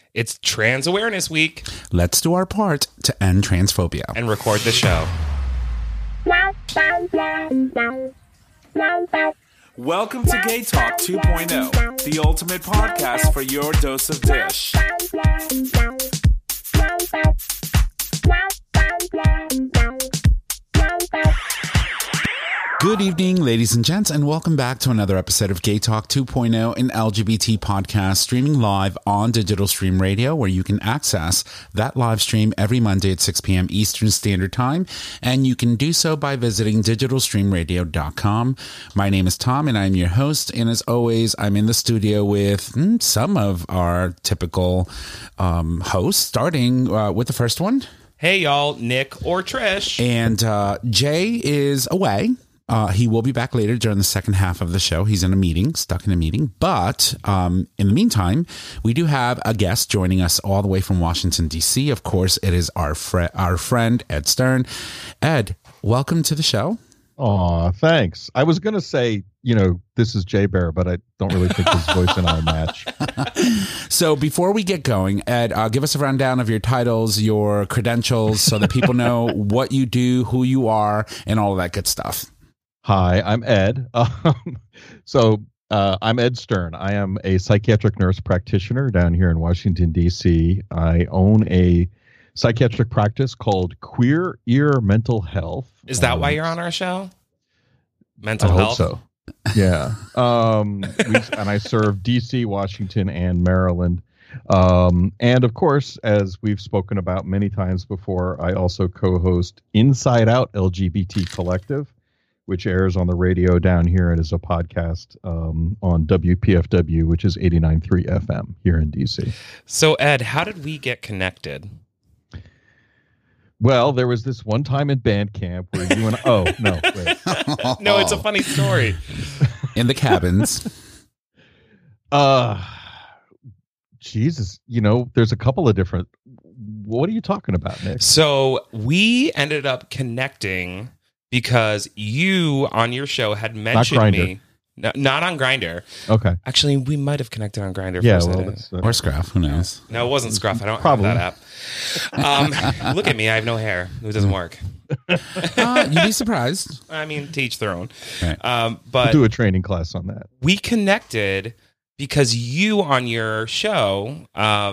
It's Trans Awareness Week. Let's do our part to end transphobia. And record the show. Welcome to Gay Talk 2.0, the ultimate podcast for your dose of dish. Good evening, ladies and gents, and welcome back to another episode of Gay Talk 2.0, an LGBT podcast streaming live on Digital Stream Radio, where you can access that live stream every Monday at 6 p.m. Eastern Standard Time, and you can do so by visiting digitalstreamradio.com. My name is Tom, and I'm your host, and as always, I'm in the studio with some of our typical hosts, starting with the first one. Hey, y'all, Nick or Trish. And Jay is away. He will be back later during the second half of the show. He's in a meeting, stuck in a meeting. But in the meantime, we do have a guest joining us all the way from Washington, D.C. Of course, it is our friend, Ed Stern. Ed, welcome to the show. Aw, thanks. I was going to say, this is Jay Bear, but I don't really think his voice and I match. So before we get going, Ed, give us a rundown of your titles, your credentials, so that people know what you do, who you are, and all of that good stuff. Hi, I'm Ed. I'm Ed Stern. I am a psychiatric nurse practitioner down here in Washington, D.C. I own a psychiatric practice called Queer Ear Mental Health. Is that why you're on our show? Mental I health? Hope so. Yeah. And I serve D.C., Washington, and Maryland. And of course, as we've spoken about many times before, I also co-host Inside Out LGBT Collective, which airs on the radio down here and is a podcast on WPFW, which is 89.3 FM here in D.C. So, Ed, how did we get connected? Well, there was this one time in band camp where you and... Oh, no, wait. No, it's a funny story. In the cabins. Jesus, there's a couple of different... What are you talking about, Nick? So, we ended up connecting... because you on your show had mentioned me. No, not on Grindr. Okay. Actually, we might have connected on Grindr. Yeah, or Scruff. Who knows? No, it wasn't Scruff. I don't Probably. have that app. Look at me. I have no hair. It doesn't work. You'd be surprised. I mean, to each their own. Right. But we'll do a training class on that. We connected because you on your show,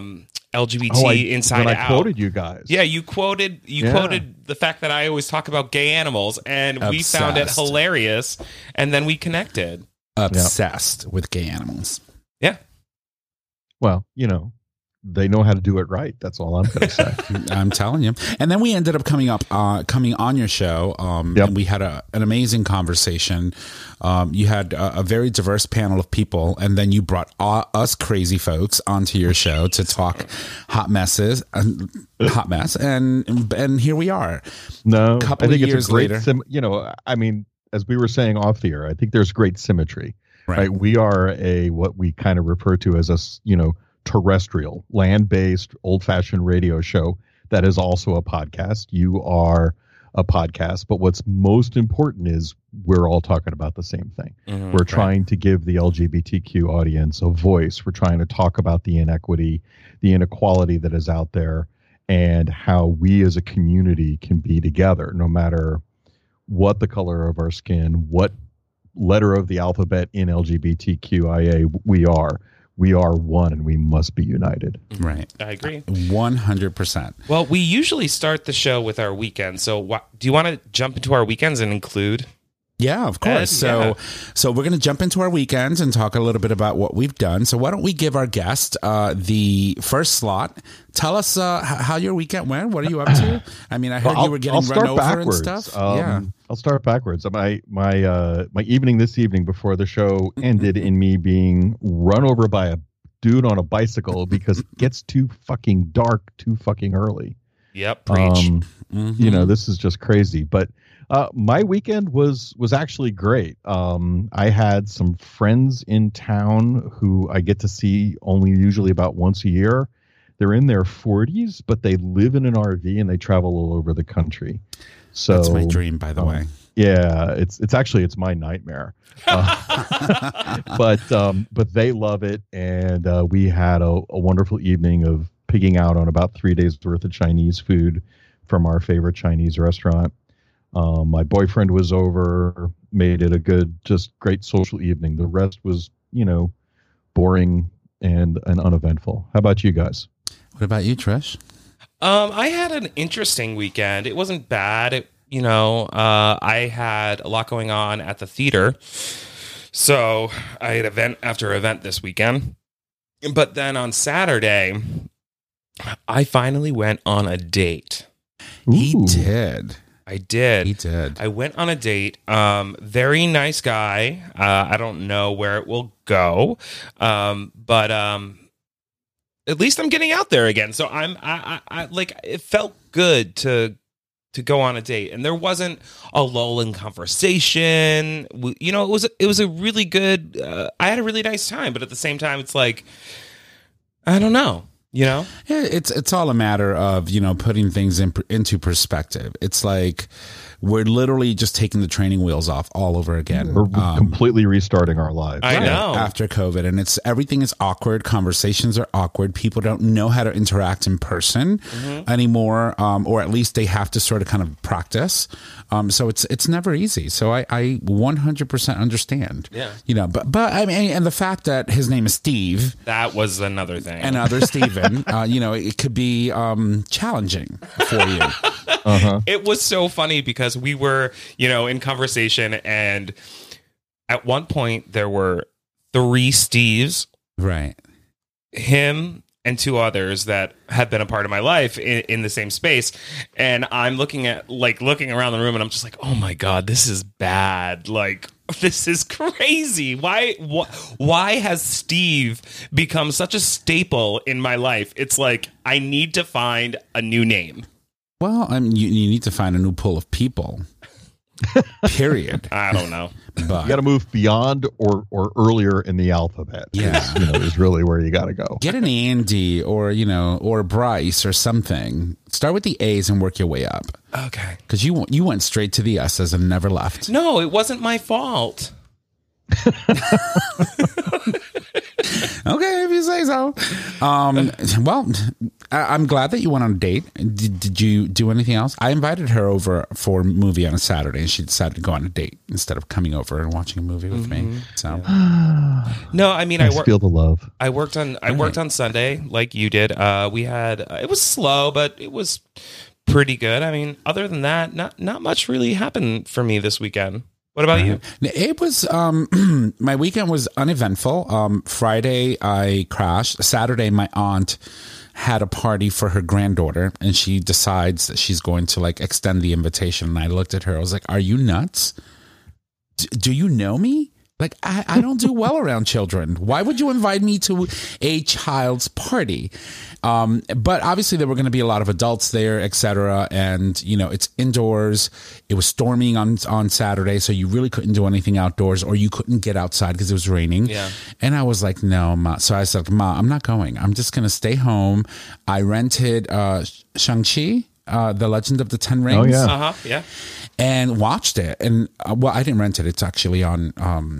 LGBT Inside Out. I quoted you guys. Yeah, you quoted the fact that I always talk about gay animals, and we found it hilarious, and then we connected. Obsessed with gay animals. Yeah. Well, they know how to do it right. That's all I'm going to say. I'm telling you. And then we ended up coming on your show, and we had an amazing conversation. You had a very diverse panel of people, and then you brought us crazy folks onto your show to talk hot mess, and here we are. No, couple I think of years it's a great later. as we were saying off the air, I think there's great symmetry. Right? We are what we kind of refer to as a terrestrial, land-based, old-fashioned radio show that is also a podcast. You are a podcast, but what's most important is we're all talking about the same thing. Mm-hmm, we're trying to give the LGBTQ audience a voice. We're trying to talk about the inequity, the inequality that is out there, and how we as a community can be together, no matter what the color of our skin, what letter of the alphabet in LGBTQIA we are. We are one, and we must be united. Right. I agree. 100%. Well, we usually start the show with our weekend. So do you want to jump into our weekends and include? Yeah, of course. So we're going to jump into our weekends and talk a little bit about what we've done. So why don't we give our guest the first slot? Tell us how your weekend went. What are you up to? I mean, I heard you were getting run over backwards. and stuff. Yeah. I'll start backwards. My evening this evening before the show ended in me being run over by a dude on a bicycle because it gets too fucking dark too fucking early. Yep, preach. This is just crazy. But my weekend was actually great. I had some friends in town who I get to see only usually about once a year. They're in their 40s, but they live in an RV and they travel all over the country. So that's my dream, by the way. Yeah, it's my nightmare. But they love it, and we had a wonderful evening of pigging out on about 3 days worth of Chinese food from our favorite Chinese restaurant. My boyfriend was over, made it a great social evening. The rest was, boring and uneventful. How about you guys? What about you, Trish? I had an interesting weekend. It wasn't bad. I had a lot going on at the theater. So I had event after event this weekend. But then on Saturday, I finally went on a date. He did. I did. He did. I went on a date. Very nice guy. I don't know where it will go. But at least I'm getting out there again. So I like, it felt good to go on a date, and there wasn't a lull in conversation. It was a really good, I had a really nice time, but at the same time, it's like, I don't know. Yeah, it's all a matter of, putting things into perspective. It's like we're literally just taking the training wheels off all over again. We're completely restarting our lives. I know. After COVID, and everything is awkward. Conversations are awkward. People don't know how to interact in person anymore, or at least they have to sort of kind of practice. So it's never easy. So I 100% understand. Yeah. But I mean, and the fact that his name is Steve, that was another thing. Another Steven, it could be challenging for you. It was so funny because we were, in conversation, and at one point there were 3 Steves, right? Him and 2 others that have been a part of my life in the same space. And I'm looking around the room, and I'm just like, oh my God, this is bad. Like, this is crazy. Why has Steve become such a staple in my life? It's like, I need to find a new name. Well, I mean, you need to find a new pool of people. Period. I don't know. But you got to move beyond or earlier in the alphabet. Yeah, is really where you got to go. Get an Andy or Bryce or something. Start with the A's and work your way up. Okay. Because you went straight to the S's and never left. No, it wasn't my fault. Okay, if you say so. Well, I'm glad that you went on a date. Did you do anything else? I invited her over for a movie on a Saturday, and she decided to go on a date instead of coming over and watching a movie with me. So, no, I mean, I feel the love. I worked on Sunday like you did. We had it was slow, but it was pretty good. I mean, other than that, not much really happened for me this weekend. What about you? It was, my weekend was uneventful. Friday, I crashed. Saturday, my aunt had a party for her granddaughter, and she decides that she's going to extend the invitation. And I looked at her. I was like, are you nuts? Do you know me? I don't do well around children. Why would you invite me to a child's party? But obviously there were going to be a lot of adults there, etc. And, it's indoors. It was storming on Saturday, so you really couldn't do anything outdoors, or you couldn't get outside because it was raining. Yeah. And I was like, no, Ma. So I said, Ma, I'm not going. I'm just going to stay home. I rented Shang-Chi, The Legend of the Ten Rings. Oh, yeah. Yeah. And watched it. And, I didn't rent it. It's actually on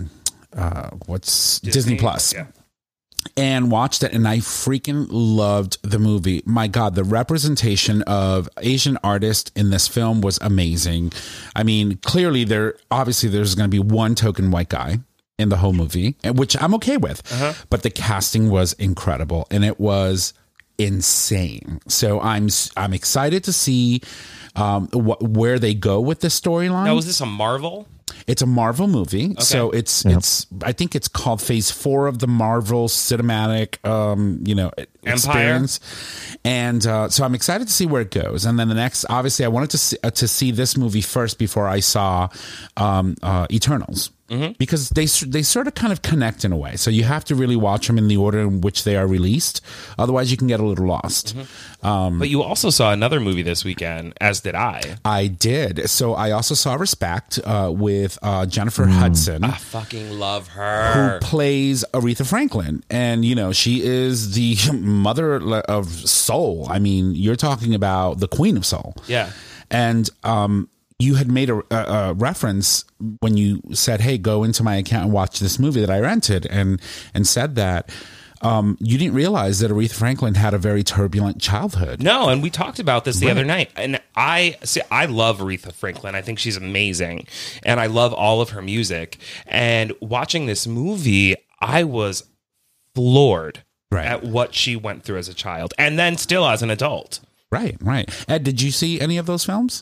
Disney Plus. Yeah. And watched it, and I freaking loved the movie. My God, the representation of Asian artists in this film was amazing. I mean, clearly there's going to be one token white guy in the whole movie, which I'm okay with. But the casting was incredible, and it was insane. So I'm excited to see where they go with this storyline. Now, is this a Marvel? It's a Marvel movie, okay. So it's I think it's called Phase 4 of the Marvel Cinematic, experience, and so I'm excited to see where it goes. And then the next, obviously, I wanted to see this movie first before I saw Eternals. Because they sort of kind of connect in a way. So you have to really watch them in the order in which they are released. Otherwise, you can get a little lost. But you also saw another movie this weekend, as did I. I did. So I also saw Respect with Jennifer Hudson. I fucking love her. Who plays Aretha Franklin. And, she is the mother of soul. I mean, you're talking about the queen of soul. Yeah. And you had made a reference when you said, hey, go into my account and watch this movie that I rented, and said that you didn't realize that Aretha Franklin had a very turbulent childhood. No, and we talked about this the other night. And I love Aretha Franklin. I think she's amazing. And I love all of her music. And watching this movie, I was floored at what she went through as a child, and then still as an adult. Right. Ed, did you see any of those films?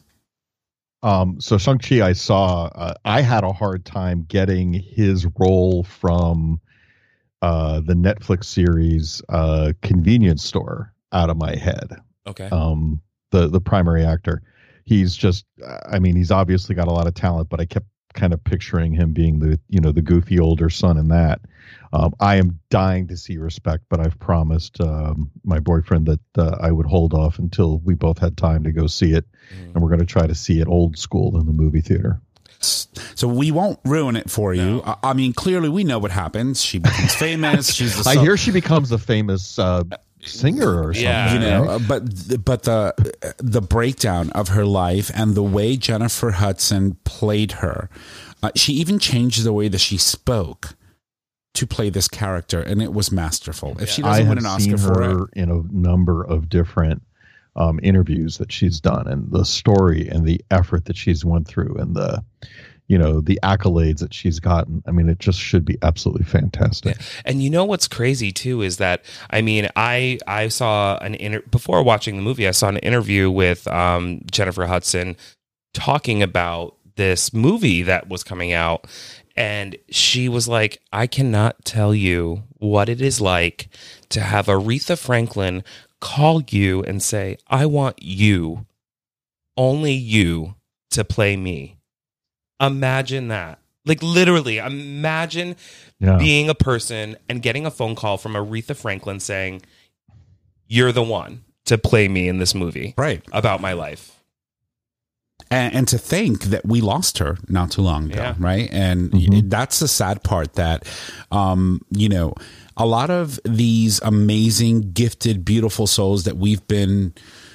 So Shang-Chi I saw, I had a hard time getting his role from the Netflix series Convenience Store out of my head. Okay. The primary actor. He's just, I mean, he's obviously got a lot of talent, but I kept kind of picturing him being the goofy older son in that. I am dying to see Respect, but I've promised my boyfriend that I would hold off until we both had time to go see it. And we're going to try to see it old school in the movie theater. So we won't ruin it for you. I mean, clearly we know what happens. She becomes famous. I hear she becomes a famous singer or something. Yeah. But the breakdown of her life and the way Jennifer Hudson played her, she even changed the way that she spoke to play this character, and it was masterful. If she doesn't win an Oscar for it, in a number of different interviews that she's done, and the story and the effort that she's went through, and the accolades that she's gotten. I mean, it just should be absolutely fantastic. Yeah. And you know what's crazy too is that, I mean, I saw before watching the movie, I saw an interview with Jennifer Hudson talking about this movie that was coming out, and she was like, I cannot tell you what it is like to have Aretha Franklin call you and say, I want you, only you, to play me. Imagine that. Like, literally, imagine being a person and getting a phone call from Aretha Franklin saying, you're the one to play me in this movie. Right. About my life. And to think that we lost her not too long ago, right? And that's the sad part, that, a lot of these amazing, gifted, beautiful souls that we've been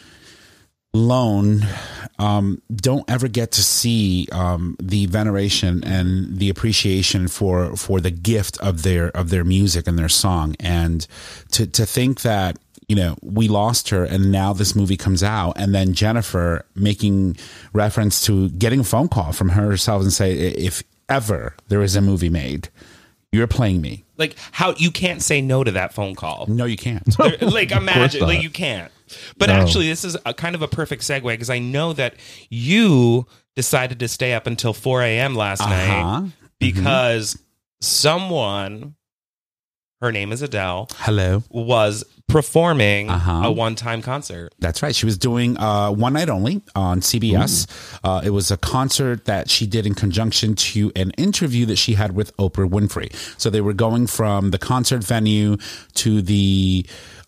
loaned don't ever get to see the veneration and the appreciation for the gift of their music and their song. And to think that, we lost her, and now this movie comes out, and then Jennifer making reference to getting a phone call from herself and say, if ever there is a movie made, you're playing me. Like, how you can't say no to that phone call. No, you can't. Like, imagine, like, you can't. But actually, this is a kind of a perfect segue, because I know that you decided to stay up until 4 a.m. last night because someone, her name is Adele, was performing a one-time concert. That's right. She was doing one night only on CBS. It was a concert that she did in conjunction to an interview that she had with Oprah Winfrey. So they were going from the concert venue to the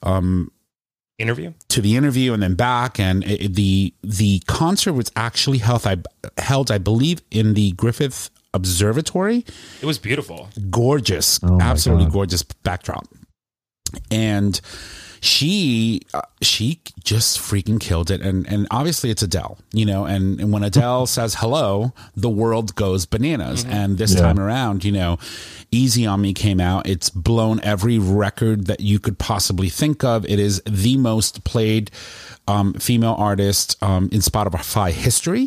interview and then back. And the concert was actually held, I believe, in the Griffith Observatory. It was beautiful. Gorgeous. Absolutely gorgeous backdrop. And she just freaking killed it. And obviously it's Adele, and when Adele says hello, the world goes bananas. And this time around, Easy on Me came out. It's blown every record that you could possibly think of. It is the most played female artist in Spotify history.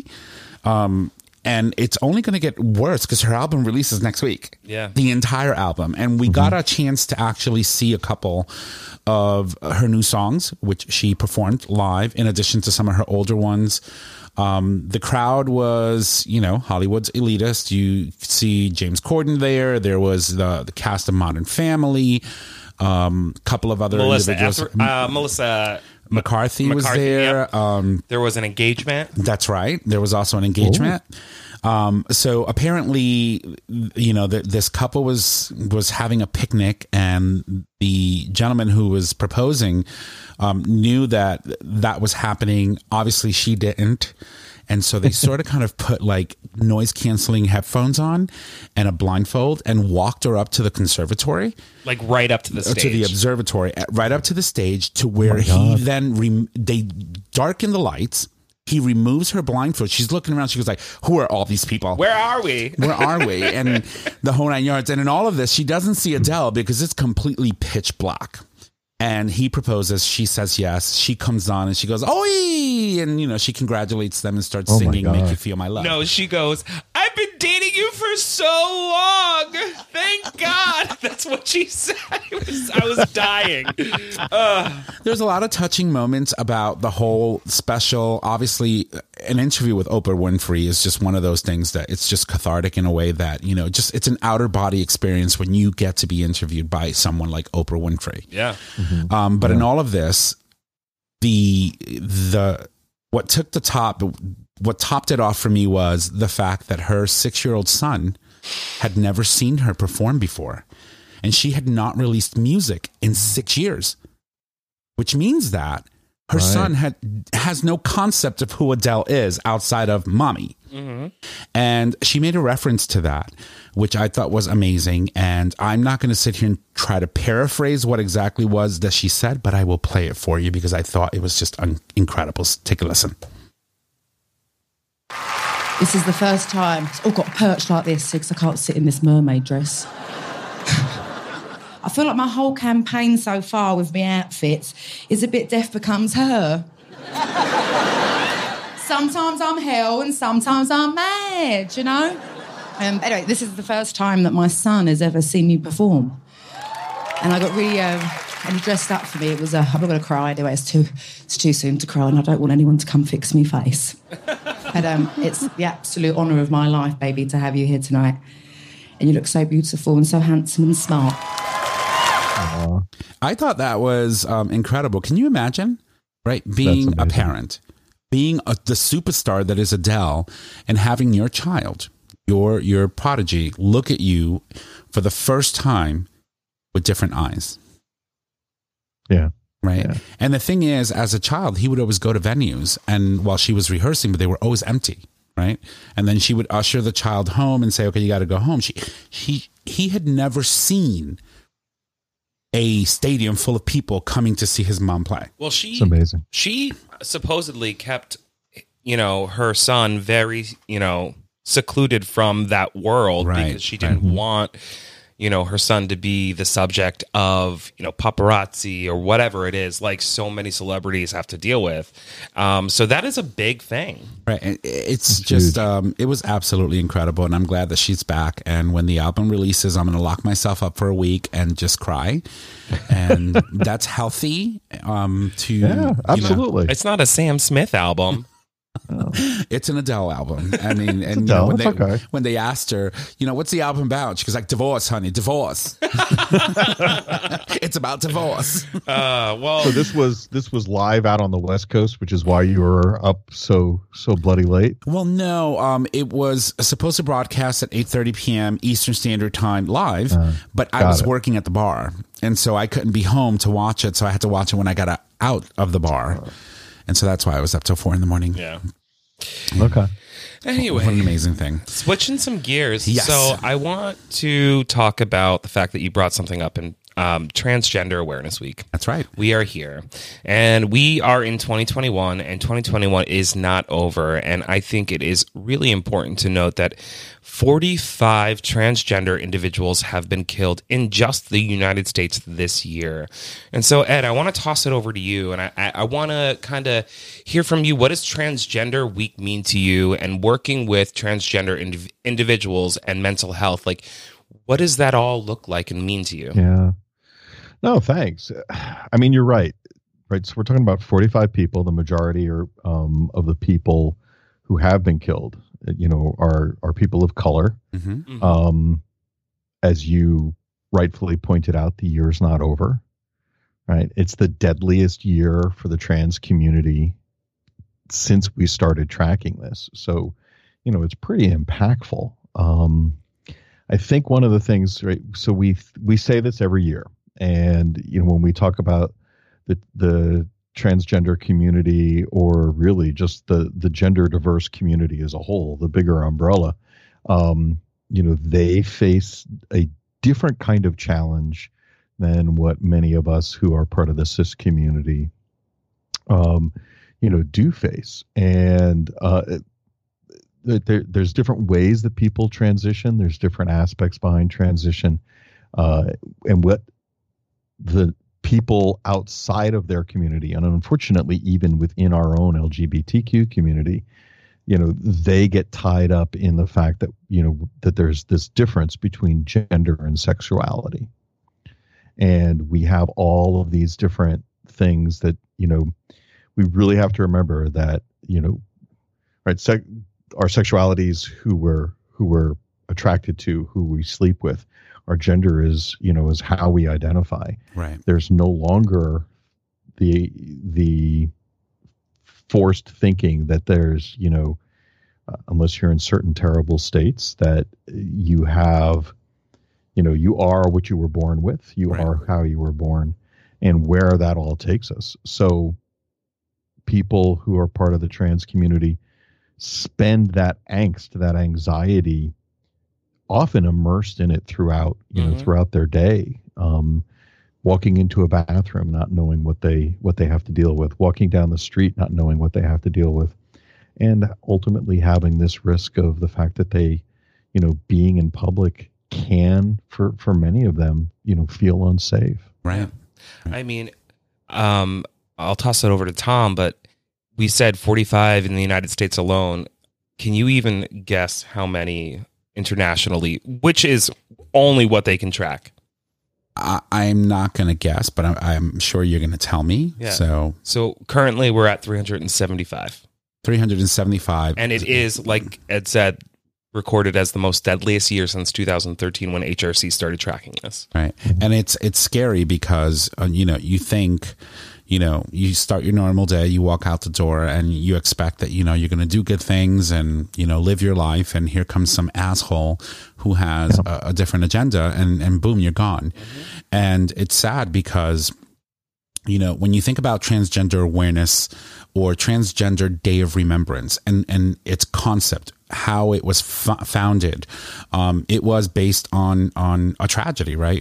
And it's only going to get worse because her album releases next week. Yeah. The entire album. And we got a chance to actually see a couple of her new songs, which she performed live, in addition to some of her older ones. The crowd was, Hollywood's elitist. You see James Corden there. There was the cast of Modern Family. Couple of other individuals. Melissa McCarthy was there. Yep. There was an engagement. That's right. There was also an engagement. So apparently, this couple was having a picnic, and the gentleman who was proposing knew that was happening. Obviously, she didn't. And so they sort of kind of put like noise canceling headphones on and a blindfold and walked her up to the conservatory. Like right up to the stage. To the observatory, right up to the stage, to where he then, they darkened the lights. He removes her blindfold. She's looking around. She goes like, who are all these people? Where are we? Where are we? And the whole 9 yards. And in all of this, she doesn't see Adele because it's completely pitch black. And he proposes. She says yes. She comes on and she goes, oi! And, you know, she congratulates them and starts singing Make You Feel My Love. No, she goes, I've been dating you for so long. Thank God. That's what she said. I was dying. There's a lot of touching moments about the whole special. Obviously, an interview with Oprah Winfrey is just one of those things that it's just cathartic in a way that, you know, just it's an outer body experience when you get to be interviewed by someone like Oprah Winfrey. Yeah. But in all of this, what topped it off for me was the fact that her 6-year-old son had never seen her perform before, and she had not released music in 6 years, which means that her son has no concept of who Adele is outside of mommy. Mm-hmm. And she made a reference to that, which I thought was amazing. And I'm not going to sit here and try to paraphrase what exactly was that she said, but I will play it for you because I thought it was just incredible. Take a listen. This is the first time it's all got perched like this because I can't sit in this mermaid dress. I feel like my whole campaign so far with my outfits is a bit Death Becomes Her. Sometimes I'm hell and sometimes I'm mad, you know? Anyway, this is the first time that my son has ever seen me perform. And I got really dressed up for me. It was, I'm not going to cry anyway, it's too soon to cry and I don't want anyone to come fix me face. But it's the absolute honour of my life, baby, to have you here tonight. And you look so beautiful and so handsome and smart. I thought that was incredible. Can you imagine, right? Being a parent, being the superstar that is Adele, and having your child, your prodigy, look at you for the first time with different eyes. Yeah. Right. Yeah. And the thing is, as a child, he would always go to venues and while she was rehearsing, but they were always empty. Right. And then she would usher the child home and say, okay, you got to go home. He had never seen a stadium full of people coming to see his mom play. Well, it's amazing. She supposedly kept, her son very, secluded from that world because she didn't want, her son to be the subject of, paparazzi or whatever it is, like so many celebrities have to deal with. So that is a big thing. Right. It's just, it was absolutely incredible. And I'm glad that she's back. And when the album releases, I'm going to lock myself up for a week and just cry. And that's healthy. Absolutely. It's not a Sam Smith album. Oh. It's an Adele album. I mean, and when they asked her, what's the album about? She goes like, divorce, honey, divorce. It's about divorce. So this was live out on the West Coast, which is why you were up so bloody late. Well, no, it was supposed to broadcast at 8:30 p.m. Eastern Standard Time live, but I was working at the bar, and so I couldn't be home to watch it. So I had to watch it when I got out of the bar. And so that's why I was up till 4 a.m. Yeah. Okay. Anyway. What an amazing thing. Switching some gears. Yes. So I want to talk about the fact that you brought something up in Transgender Awareness Week. That's right. We are here. And we are in 2021, and 2021 is not over. And I think it is really important to note that 45 transgender individuals have been killed in just the United States this year. And so, Ed, I want to toss it over to you, and I want to kind of hear from you. What does Transgender Week mean to you, and working with transgender individuals and mental health? Like, what does that all look like and mean to you? Yeah. No, thanks. I mean, you're right. Right. So we're talking about 45 people. The majority are of the people who have been killed, are people of color. Mm-hmm. Mm-hmm. As you rightfully pointed out, the year's not over. Right. It's the deadliest year for the trans community since we started tracking this. So, it's pretty impactful. I think one of the things, right? So we say this every year. And, when we talk about the transgender community, or really just the gender diverse community as a whole, the bigger umbrella, they face a different kind of challenge than what many of us who are part of the cis community, do face. And there's different ways that people transition. There's different aspects behind transition, and what the people outside of their community, and unfortunately even within our own LGBTQ community, they get tied up in the fact that that there's this difference between gender and sexuality, and we have all of these different things that we really have to remember that right, our sexualities, who we're attracted to, who we sleep with, our gender is how we identify. Right. There's no longer the forced thinking that there's unless you're in certain terrible states, that you have you are what you were born with, you Right. are how you were born, and where that all takes us. So people who are part of the trans community spend that angst, that anxiety, often immersed in it throughout throughout their day, walking into a bathroom not knowing what they have to deal with, walking down the street not knowing what they have to deal with, and ultimately having this risk of the fact that they being in public can, for many of them, feel unsafe. Right. I mean, I'll toss it over to Tom, but we said 45 in the United States alone. Can you even guess how many internationally, which is only what they can track? I'm not going to guess, but I'm sure you're going to tell me. Yeah. So Currently we're at 375. 375. And it is, like Ed said, recorded as the most deadliest year since 2013 when HRC started tracking this. Right. And it's scary because, you think, you start your normal day, you walk out the door and you expect that, you're going to do good things and, live your life. And here comes some asshole who has a different agenda and boom, you're gone. Mm-hmm. And it's sad because, when you think about transgender awareness or Transgender Day of Remembrance and its concept, how it was founded, it was based on a tragedy, right?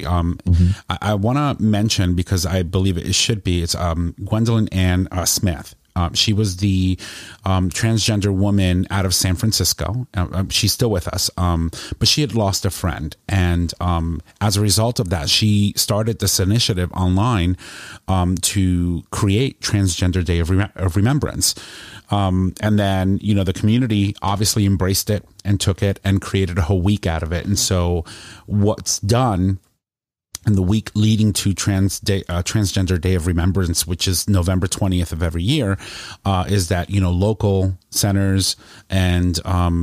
I want to mention, because I believe it should be, it's Gwendolyn Ann Smith. She was the transgender woman out of San Francisco. She's still with us, but she had lost a friend. And as a result of that, she started this initiative online to create Transgender Day of Remembrance. And then, the community obviously embraced it and took it and created a whole week out of it. And so what's done in the week leading to Transgender Day of Remembrance, which is November 20th of every year, is that, local centers and,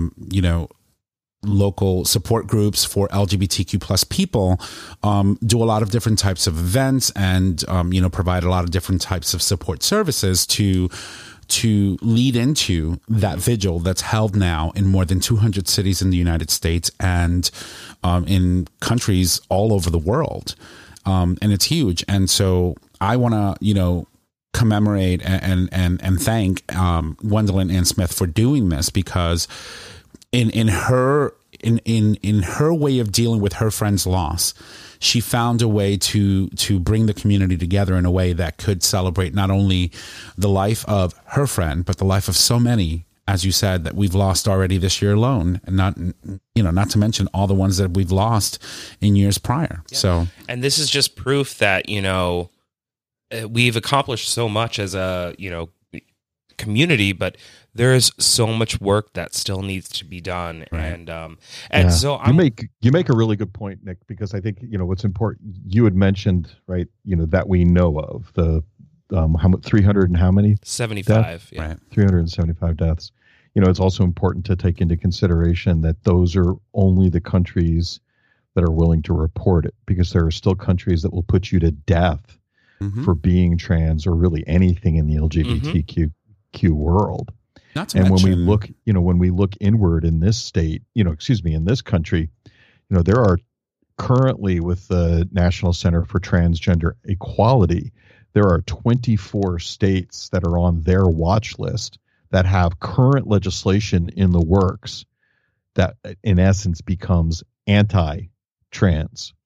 local support groups for LGBTQ plus people do a lot of different types of events and, provide a lot of different types of support services to lead into that vigil that's held now in more than 200 cities in the United States and in countries all over the world. And it's huge. And so I want to, commemorate and thank Gwendolyn Ann Smith for doing this, because in her way of dealing with her friend's loss, she found a way to bring the community together in a way that could celebrate not only the life of her friend, but the life of so many, as you said, that we've lost already this year alone, and not to mention all the ones that we've lost in years prior. Yeah. So, and this is just proof that, we've accomplished so much as a, community, but there is so much work that still needs to be done. Right. And so you make a really good point, Nick, because I think, what's important, you had mentioned, right, that we know of the, 300 and how many? 75. Deaths? Yeah. Right. 375 deaths. It's also important to take into consideration that those are only the countries that are willing to report it, because there are still countries that will put you to death for being trans or really anything in the LGBTQ world. Not to mention, when we look inward in this state, in this country, there are currently, with the National Center for Transgender Equality, there are 24 states that are on their watch list that have current legislation in the works that in essence becomes anti-trans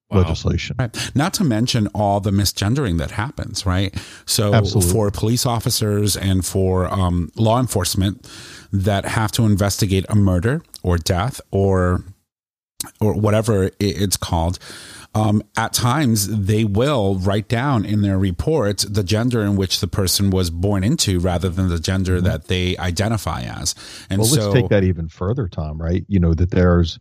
legislation. Right. Not to mention all the misgendering that happens, right? So Absolutely. for police officers and for law enforcement that have to investigate a murder or death or whatever it's called, at times they will write down in their report the gender in which the person was born into rather than the gender that they identify as. And well, let's take that even further, Tom, right? That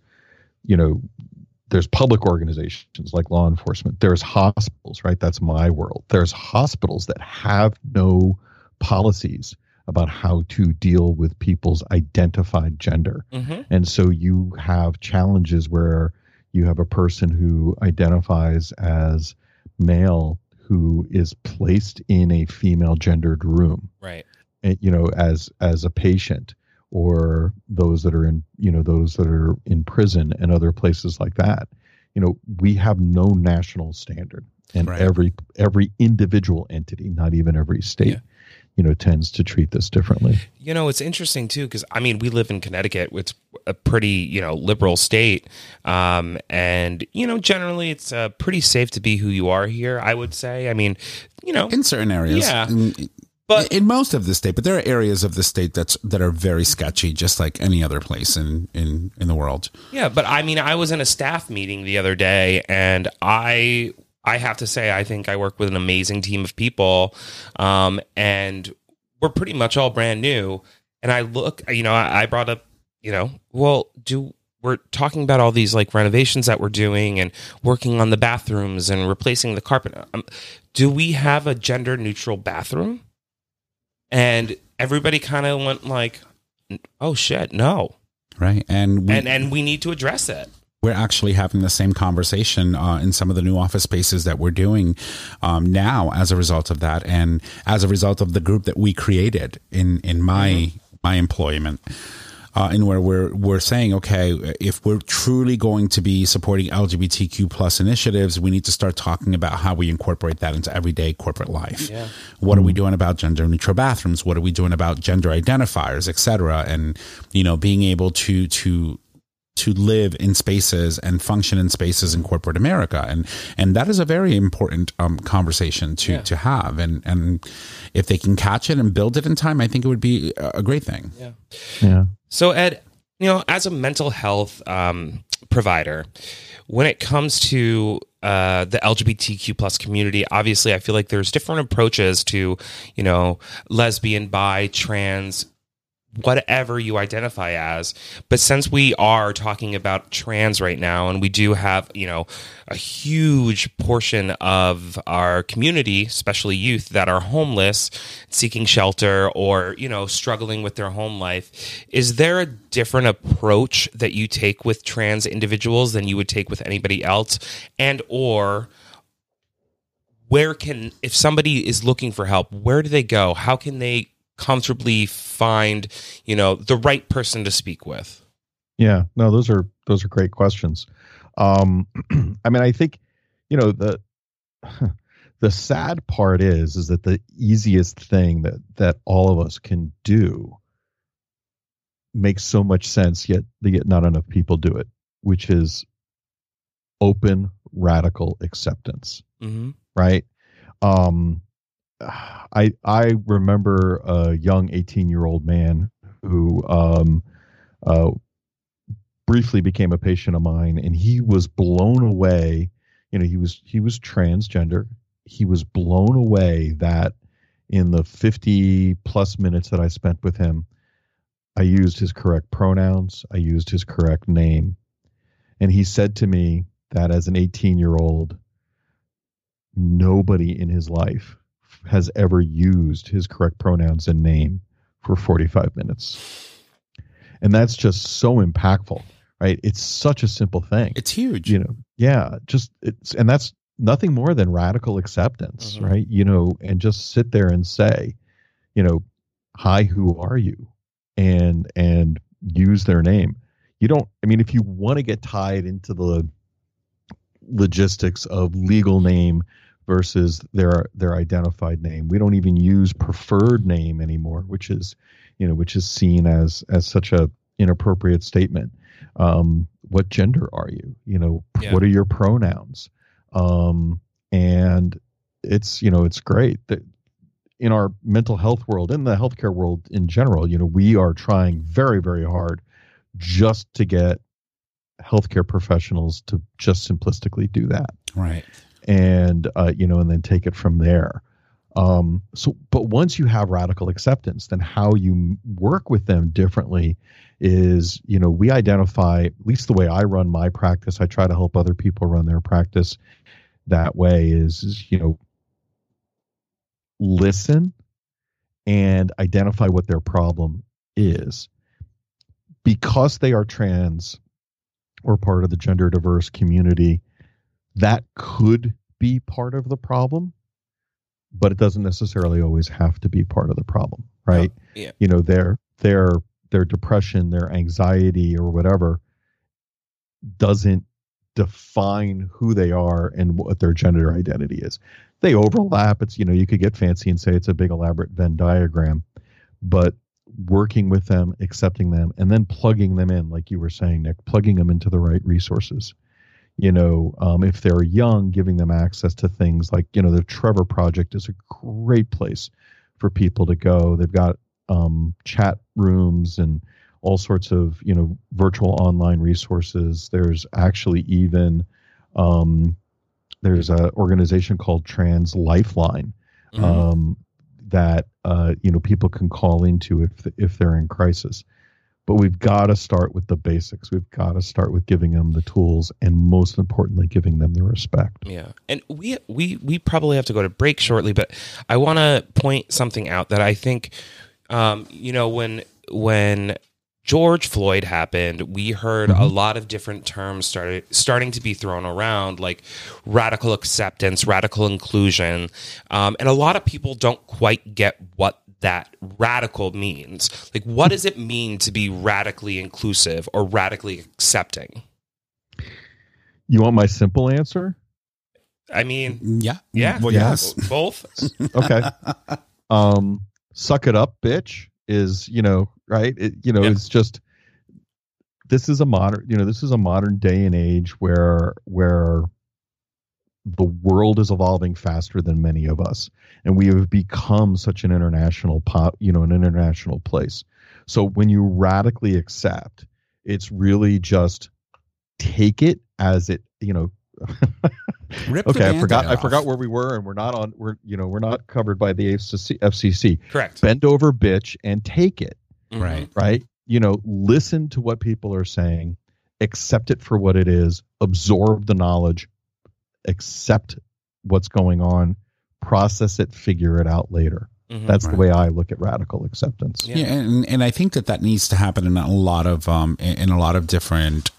there's public organizations like law enforcement. There's hospitals, right? That's my world. There's hospitals that have no policies about how to deal with people's identified gender. Mm-hmm. And so you have challenges where you have a person who identifies as male who is placed in a female gendered room, Right. as a patient, or those that are in prison and other places like that. We have no national standard, and Right. every individual entity, not even every state, tends to treat this differently. It's interesting too, because we live in Connecticut, which is a pretty, liberal state. And, generally it's pretty safe to be who you are here, I would say. in certain areas. Yeah. But in most of the state, but there are areas of the state that are very sketchy, just like any other place in the world. Yeah, but I was in a staff meeting the other day, and I have to say, I think I work with an amazing team of people, and we're pretty much all brand new. And I look, I brought up, we're talking about all these like renovations that we're doing and working on the bathrooms and replacing the carpet. Do we have a gender neutral bathroom? And everybody kind of went like, oh shit, no. Right. And we need to address it. We're actually having the same conversation in some of the new office spaces that we're doing now as a result of that, and as a result of the group that we created in my employment. And where we're saying, okay, if we're truly going to be supporting LGBTQ plus initiatives, we need to start talking about how we incorporate that into everyday corporate life. Yeah. What are we doing about gender neutral bathrooms? What are we doing about gender identifiers, et cetera? And, being able to live in spaces and function in spaces in corporate America. And that is a very important conversation to have. And if they can catch it and build it in time, I think it would be a great thing. Yeah. Yeah. So Ed, as a mental health provider, when it comes to the LGBTQ plus community, obviously I feel like there's different approaches to, lesbian, bi, trans, whatever you identify as. But since we are talking about trans right now, and we do have, a huge portion of our community, especially youth, that are homeless, seeking shelter, or, struggling with their home life, is there a different approach that you take with trans individuals than you would take with anybody else? And or if somebody is looking for help, where do they go? How can they comfortably find, the right person to speak with? Yeah, no, those are great questions. I think, the sad part is that the easiest thing that all of us can do makes so much sense, yet not enough people do it, which is open radical acceptance. Mm-hmm. Right? I remember a young 18-year-old man who briefly became a patient of mine, and he was blown away. He was transgender. He was blown away that in the 50 plus minutes that I spent with him, I used his correct pronouns. I used his correct name. And he said to me that as an 18-year-old, nobody in his life has ever used his correct pronouns and name for 45 minutes. And that's just so impactful, right? It's such a simple thing. It's huge. And that's nothing more than radical acceptance, Mm-hmm. right? And just sit there and say, hi, who are you? And use their name. If you want to get tied into the logistics of legal name versus their identified name, we don't even use preferred name anymore, which is seen as such a inappropriate statement. What gender are you? Yeah. What are your pronouns? And it's, it's great that in our mental health world, in the healthcare world in general, we are trying very, very hard just to get healthcare professionals to just simplistically do that. Right. And, and then take it from there. But once you have radical acceptance, then how you work with them differently is, we identify, at least the way I run my practice, I try to help other people run their practice that way is listen and identify what their problem is. Because they are trans or part of the gender diverse community, that could be part of the problem, but it doesn't necessarily always have to be part of the problem, right? Yeah. Their depression, their anxiety or whatever doesn't define who they are and what their gender identity is. They overlap. It's, you could get fancy and say it's a big elaborate Venn diagram, but working with them, accepting them, and then plugging them in, like you were saying, Nick, plugging them into the right resources. If they're young, giving them access to things like, the Trevor Project is a great place for people to go. They've got chat rooms and all sorts of, virtual online resources. There's actually even, there's an organization called Trans Lifeline that, people can call into if they're in crisis. But we've got to start with the basics. We've got to start with giving them the tools and, most importantly, giving them the respect. Yeah. And we probably have to go to break shortly, but I want to point something out that I think, when George Floyd happened, we heard a lot of different terms starting to be thrown around, like radical acceptance, radical inclusion. And a lot of people don't quite get what that radical means. Like, what does it mean to be radically inclusive or radically accepting? You want my simple answer? I mean, yeah. Well, yes. Both. Okay. Suck it up, bitch is, right. It's just, this is a modern day and age where the world is evolving faster than many of us, and we have become such an international an international place. So when you radically accept, it's really just take it as it, Okay, I forgot where we were, and we're not covered by the FCC. Correct. Bend over, bitch, and take it. Right. Right. Listen to what people are saying, accept it for what it is, absorb the knowledge, accept what's going on, process it, figure it out later. That's the way I look at radical acceptance. Yeah, and I think that needs to happen in a lot of different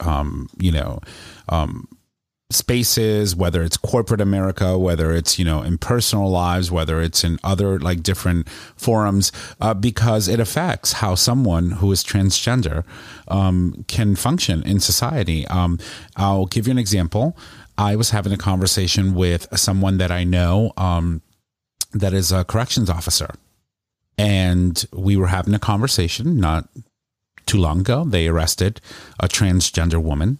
spaces, whether it's corporate America, whether it's in personal lives, whether it's in other like different forums, because it affects how someone who is transgender can function in society. I'll give you an example. I was having a conversation with someone that I know that is a corrections officer. And we were having a conversation not too long ago. They arrested a transgender woman.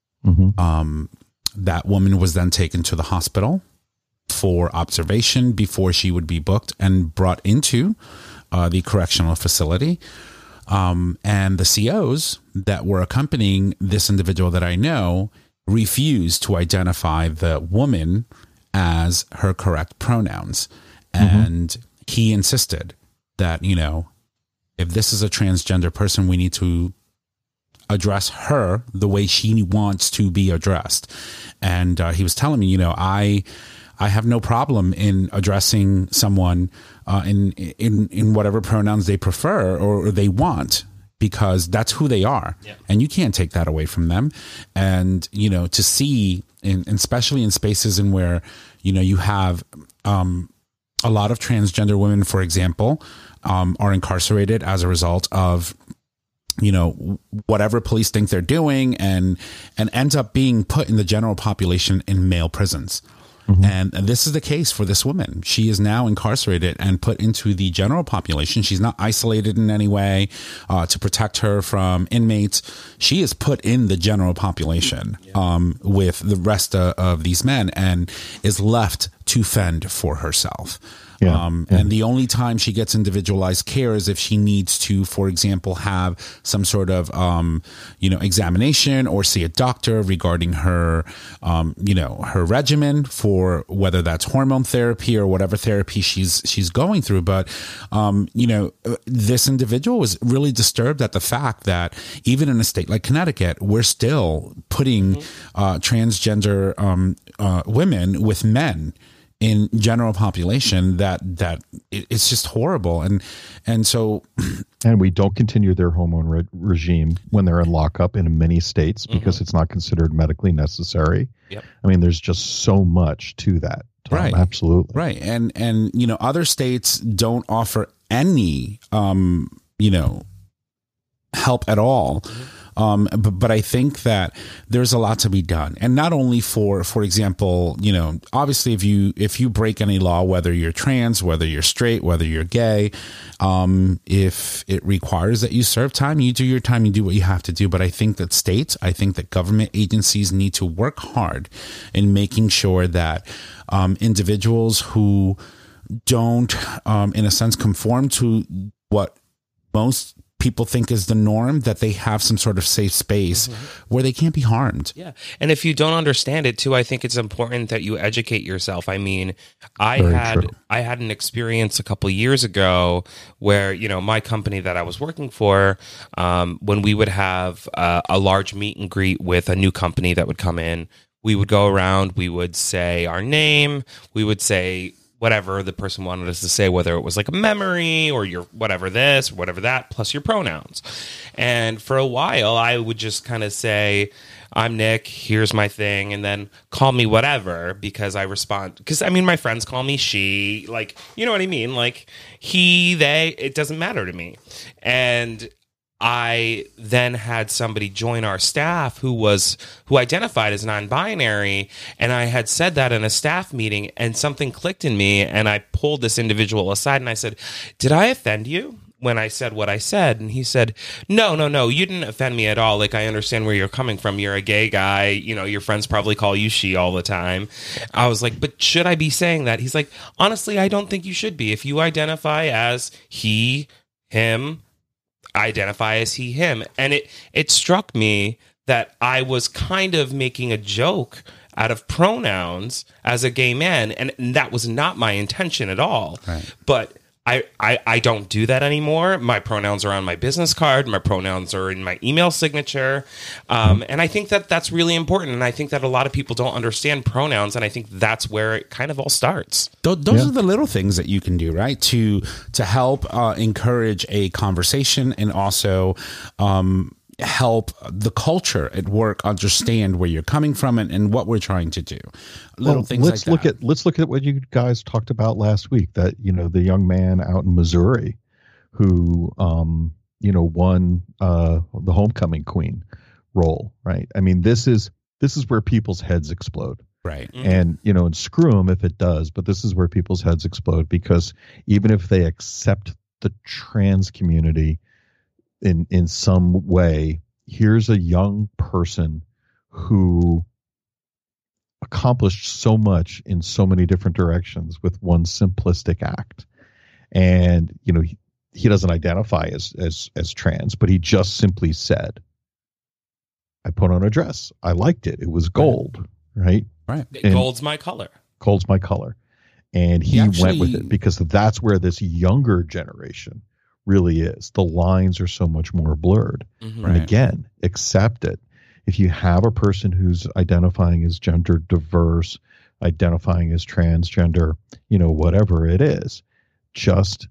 That woman was then taken to the hospital for observation before she would be booked and brought into the correctional facility. And the COs that were accompanying this individual that I know refused to identify the woman as her correct pronouns. And he insisted that, if this is a transgender person, we need to address her the way she wants to be addressed. And he was telling me, I have no problem in addressing someone in whatever pronouns they prefer or they want, because that's who they are. Yeah. And you can't take that away from them. And, to see, especially in spaces in where, you have a lot of transgender women, for example, are incarcerated as a result of, whatever police think they're doing, and ends up being put in the general population in male prisons. And this is the case for this woman. She is now incarcerated and put into the general population. She's not isolated in any way to protect her from inmates. She is put in the general population with the rest of these men and is left to fend for herself. And the only time she gets individualized care is if she needs to, for example, have some sort of, examination or see a doctor regarding her, her regimen for whether that's hormone therapy or whatever therapy she's going through. But, this individual was really disturbed at the fact that even in a state like Connecticut, we're still putting transgender women with men in general population that it's just horrible. And so, and we don't continue their hormone regime when they're in lockup in many states because it's not considered medically necessary. Yep. I mean, there's just so much to that, Tom. Right. Absolutely. Right. And, other states don't offer any, help at all. But I think that there's a lot to be done, and not only for example, obviously if you break any law, whether you're trans, whether you're straight, whether you're gay, if it requires that you serve time, you do your time, you do what you have to do. But I think that government agencies need to work hard in making sure that individuals who don't, in a sense, conform to what most people think is the norm, that they have some sort of safe space where they can't be harmed. Yeah. And if you don't understand it too, I think it's important that you educate yourself. I mean, I had an experience a couple of years ago where, my company that I was working for, when we would have a large meet and greet with a new company that would come in, we would go around, we would say our name, we would say whatever the person wanted us to say, whether it was like a memory or your whatever this, or whatever that, plus your pronouns. And for a while, I would just kind of say, I'm Nick, here's my thing, and then call me whatever, because I respond. Because, my friends call me she, like, you know what I mean? Like, he, they, it doesn't matter to me. And I then had somebody join our staff who identified as non-binary, and I had said that in a staff meeting, and something clicked in me, and I pulled this individual aside and I said, "Did I offend you when I said what I said?" And he said, No, you didn't offend me at all. Like, I understand where you're coming from. You're a gay guy. Your friends probably call you she all the time. I was like, but should I be saying that? He's like, honestly, I don't think you should be. If you identify as he, him, identify as he, him. And it struck me that I was kind of making a joke out of pronouns as a gay man, and that was not my intention at all. Right. But I don't do that anymore. My pronouns are on my business card. My pronouns are in my email signature. And I think that that's really important. And I think that a lot of people don't understand pronouns. And I think that's where it kind of all starts. Those are the little things that you can do, right? To help encourage a conversation, and also help the culture at work understand where you're coming from and what we're trying to do. Things let's like that. Let's look at what you guys talked about last week, that the young man out in Missouri who won the homecoming queen role, right? I mean, this is where people's heads explode. Right. And, and screw them if it does, but this is where people's heads explode, because even if they accept the trans community in some way, here's a young person who accomplished so much in so many different directions with one simplistic act. And, he doesn't identify as trans, but he just simply said, I put on a dress. I liked it. It was gold. Right. Right. Gold's my color. Gold's my color. And he went with it because that's where this younger generation really is. The lines are so much more blurred. Mm-hmm. And again, accept it. If you have a person who's identifying as gender diverse, identifying as transgender, whatever it is, just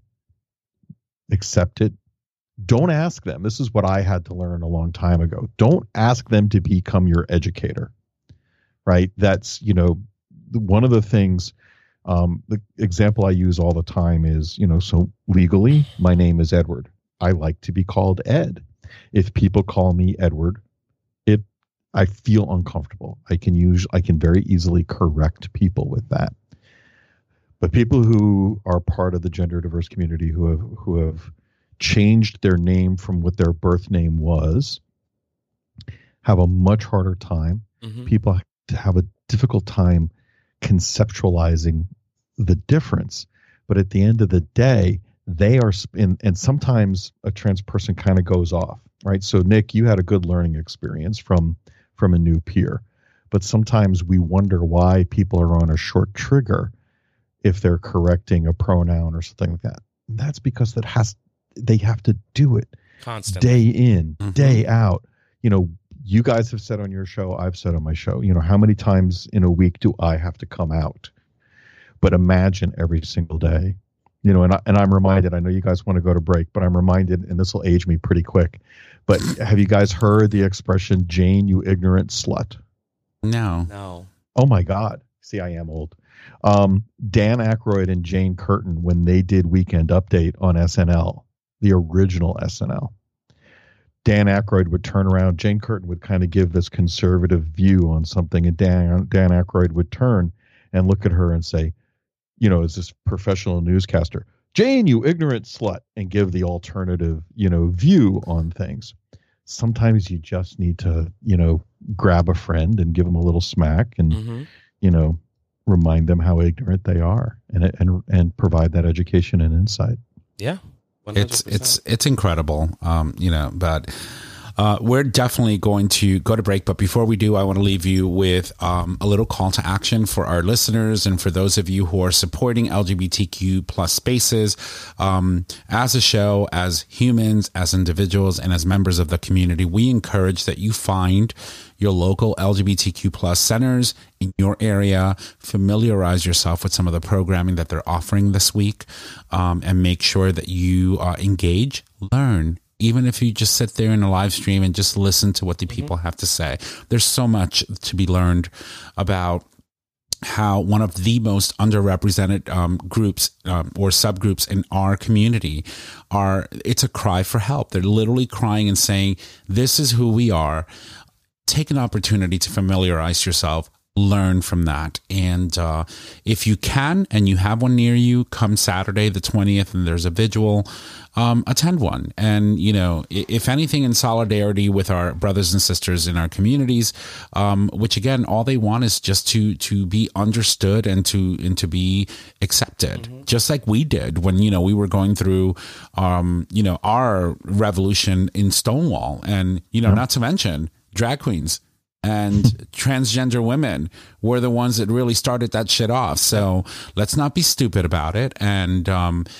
accept it. Don't ask them. This is what I had to learn a long time ago. Don't ask them to become your educator, right? That's, one of the things. The example I use all the time is, so legally, my name is Edward. I like to be called Ed. If people call me Edward, I feel uncomfortable. I can very easily correct people with that. But people who are part of the gender diverse community who have changed their name from what their birth name was have a much harder time. Mm-hmm. People have a difficult time conceptualizing the difference. But at the end of the day, they are, and sometimes a trans person kind of goes off, right? So Nick, you had a good learning experience from a new peer, but sometimes we wonder why people are on a short trigger if they're correcting a pronoun or something like that. And that's because they have to do it constantly, day in, day out. You know, you guys have said on your show, I've said on my show, you know, how many times in a week do I have to come out? But imagine every single day, you know, and I'm reminded, I know you guys want to go to break, but I'm reminded, and this will age me pretty quick, but have you guys heard the expression, Jane, you ignorant slut? No. Oh my God. See, I am old. Dan Aykroyd and Jane Curtin, when they did Weekend Update on SNL, the original SNL, Dan Aykroyd would turn around. Jane Curtin would kind of give this conservative view on something, and Dan Aykroyd would turn and look at her and say, you know, as this professional newscaster, Jane, you ignorant slut, and give the alternative, you know, view on things. Sometimes you just need to, you know, grab a friend and give them a little smack and, you know, remind them how ignorant they are and provide that education and insight. Yeah. 100%. It's incredible, you know, but we're definitely going to go to break. But before we do, I want to leave you with a little call to action for our listeners and for those of you who are supporting LGBTQ plus spaces as a show, as humans, as individuals, and as members of the community. We encourage that you find your local LGBTQ plus centers in your area, familiarize yourself with some of the programming that they're offering this week, and make sure that you engage, learn, even if you just sit there in a live stream and just listen to what the people have to say. There's so much to be learned about how one of the most underrepresented groups or subgroups in our community it's a cry for help. They're literally crying and saying, this is who we are. Take an opportunity to familiarize yourself, learn from that. And if you can, and you have one near you, come Saturday the 20th, and there's a vigil, attend one. And, you know, if anything, in solidarity with our brothers and sisters in our communities, which again, all they want is just to be understood and to be accepted, just like we did when, you know, we were going through, you know, our revolution in Stonewall, and, you know, not to mention drag queens and transgender women were the ones that really started that shit off. So let's not be stupid about it. And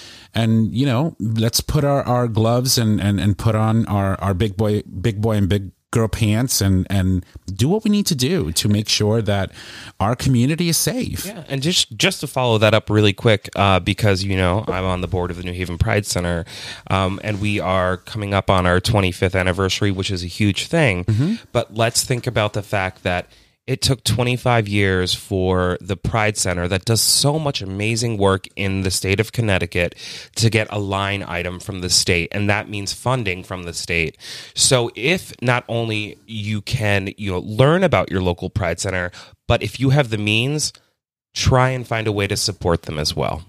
you know, let's put our gloves and put on our big boy and big girl pants and do what we need to do to make sure that our community is safe. Yeah, and just to follow that up really quick, because, you know, I'm on the board of the New Haven Pride Center, and we are coming up on our 25th anniversary, which is a huge thing. But let's think about the fact that it took 25 years for the Pride Center, that does so much amazing work in the state of Connecticut, to get a line item from the state, and that means funding from the state. So if not only you can, you know, learn about your local Pride Center, but if you have the means, try and find a way to support them as well.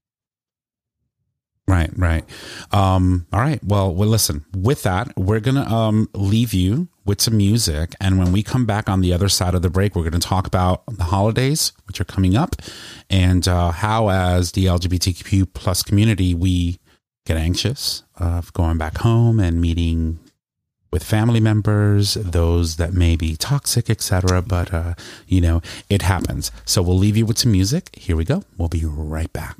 Right. All right. Well, listen, with that, we're going to leave you with some music. And when we come back on the other side of the break, we're going to talk about the holidays, which are coming up, and how, as the LGBTQ plus community, we get anxious of going back home and meeting with family members, those that may be toxic, etc. But, you know, it happens. So we'll leave you with some music. Here we go. We'll be right back.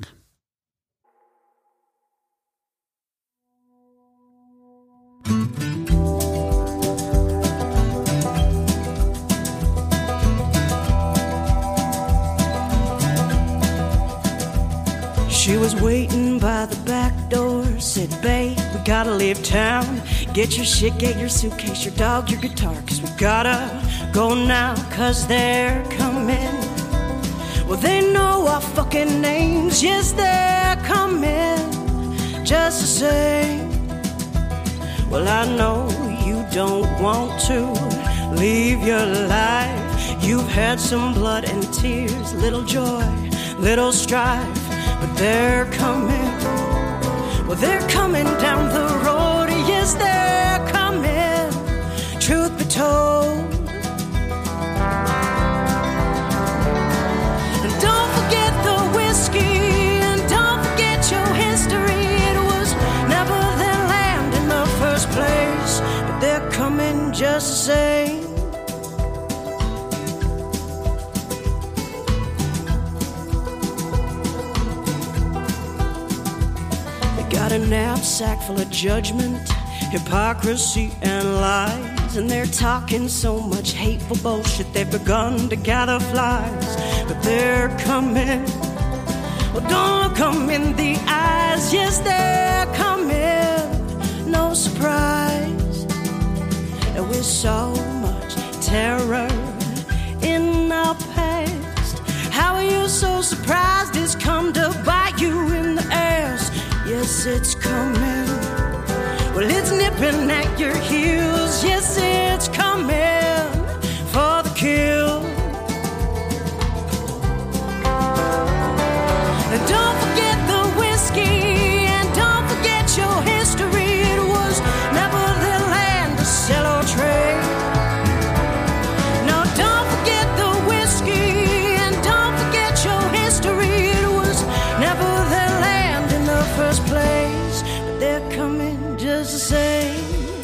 She was waiting by the back door, said, babe, we gotta leave town. Get your shit, get your suitcase, your dog, your guitar, cause we gotta go now, cause they're coming. Well, they know our fucking names, yes, they're coming, just the same. Well, I know you don't want to leave your life. You've had some blood and tears, little joy, little strife, but they're coming. Well, they're coming down the road, yes, they're coming, truth be told. And don't forget the whiskey, and don't forget your history. It was never their land in the first place, but they're coming just the same. Got a knapsack full of judgment, hypocrisy, and lies. And they're talking so much hateful bullshit, they've begun to gather flies. But they're coming. Well, don't look them in the eyes. Yes, they're coming. No surprise. And with so much terror in our past, how are you so surprised it's come to bite you in the ass? Yes, it's coming. Well, it's nipping at your heels. Yes, it's coming for the kill. And don't forget the whiskey, and don't forget your history. It was never their land to sell or trade. No, don't forget the whiskey, and don't forget your history. It was never their land in the first place, but they're coming just the same.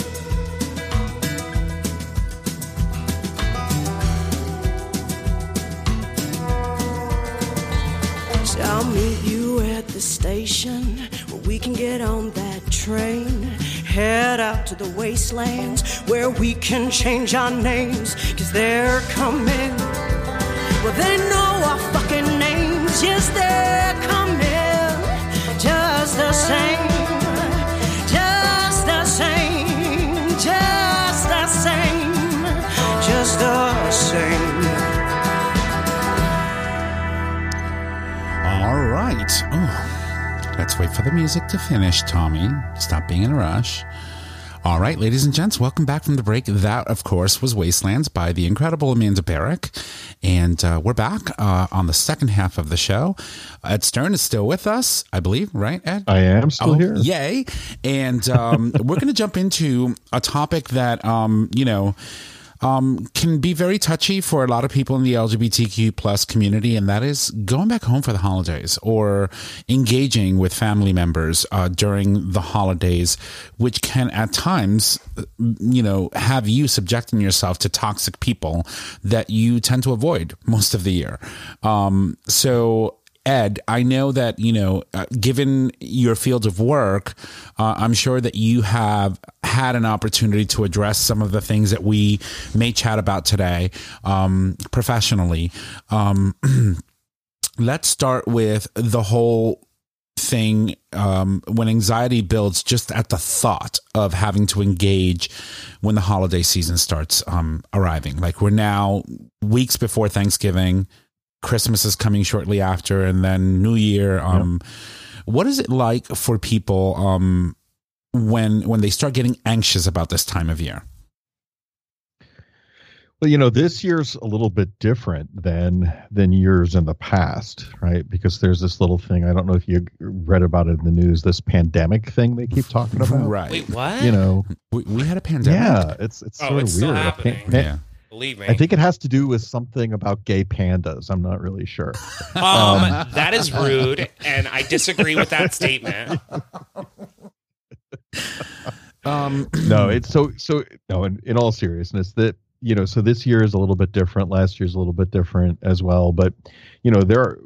So I'll meet you at the station where we can get on that train, head out to the wastelands where we can change our names, 'cause they're coming. Well, they know our fucking names. Yes, they're coming just the same. Just the same. Just the same. Just the same. All right. Oh, let's wait for the music to finish, Tommy. Stop being in a rush. All right, ladies and gents, welcome back from the break. That, of course, was Wastelands by the incredible Amanda Barrick. And we're back on the second half of the show. Ed Stern is still with us, I believe, right, Ed? I am still here. Yay. And we're going to jump into a topic that, can be very touchy for a lot of people in the LGBTQ plus community, and that is going back home for the holidays or engaging with family members during the holidays, which can at times, have you subjecting yourself to toxic people that you tend to avoid most of the year. So Ed, I know that, given your field of work, I'm sure that you have had an opportunity to address some of the things that we may chat about today professionally. Let's start with the whole thing when anxiety builds just at the thought of having to engage when the holiday season starts arriving. Like, we're now weeks before Thanksgiving. Christmas is coming shortly after, and then New Year. What is it like for people when they start getting anxious about this time of year? Well, this year's a little bit different than years in the past, right? Because there's this little thing. I don't know if you read about it in the news. This pandemic thing they keep talking about, right? Wait, what? We had a pandemic. Yeah, it's sort of weird. Still happening. Yeah. Believe me. I think it has to do with something about gay pandas. I'm not really sure. That is rude, and I disagree with that statement. No, it's so no. In all seriousness, that so this year is a little bit different. Last year's a little bit different as well. But there are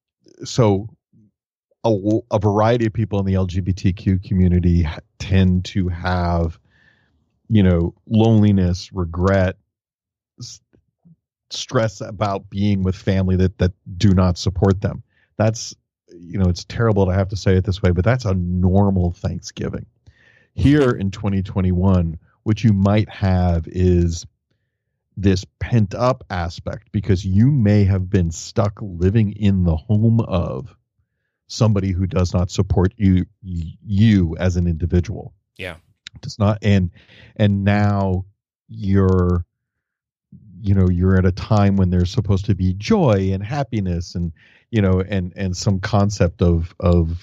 a variety of people in the LGBTQ community tend to have loneliness, regret, stress about being with family that do not support them. That's, it's terrible to have to say it this way, but that's a normal Thanksgiving. Here in 2021, what you might have is this pent up aspect, because you may have been stuck living in the home of somebody who does not support you as an individual. Yeah. Does not. And now you're you're at a time when there's supposed to be joy and happiness and, and some concept of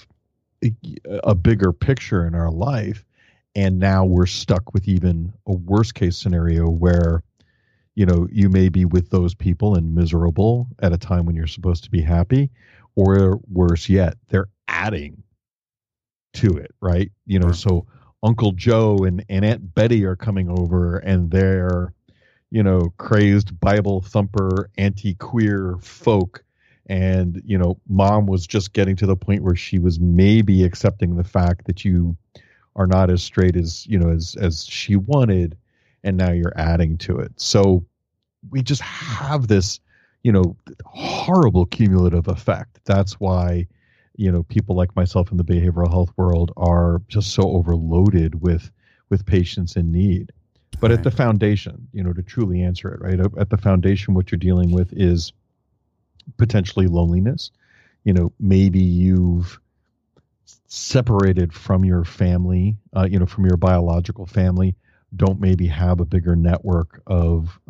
a bigger picture in our life. And now we're stuck with even a worst case scenario where, you may be with those people and miserable at a time when you're supposed to be happy, or worse yet, they're adding to it, right? So Uncle Joe and Aunt Betty are coming over and they're, crazed Bible thumper, anti-queer folk. And, mom was just getting to the point where she was maybe accepting the fact that you are not as straight as, as she wanted. And now you're adding to it. So we just have this, horrible cumulative effect. That's why, people like myself in the behavioral health world are just so overloaded with patients in need. But at the foundation, to truly answer it, right? At the foundation, what you're dealing with is potentially loneliness. Maybe you've separated from your family, from your biological family, don't maybe have a bigger network of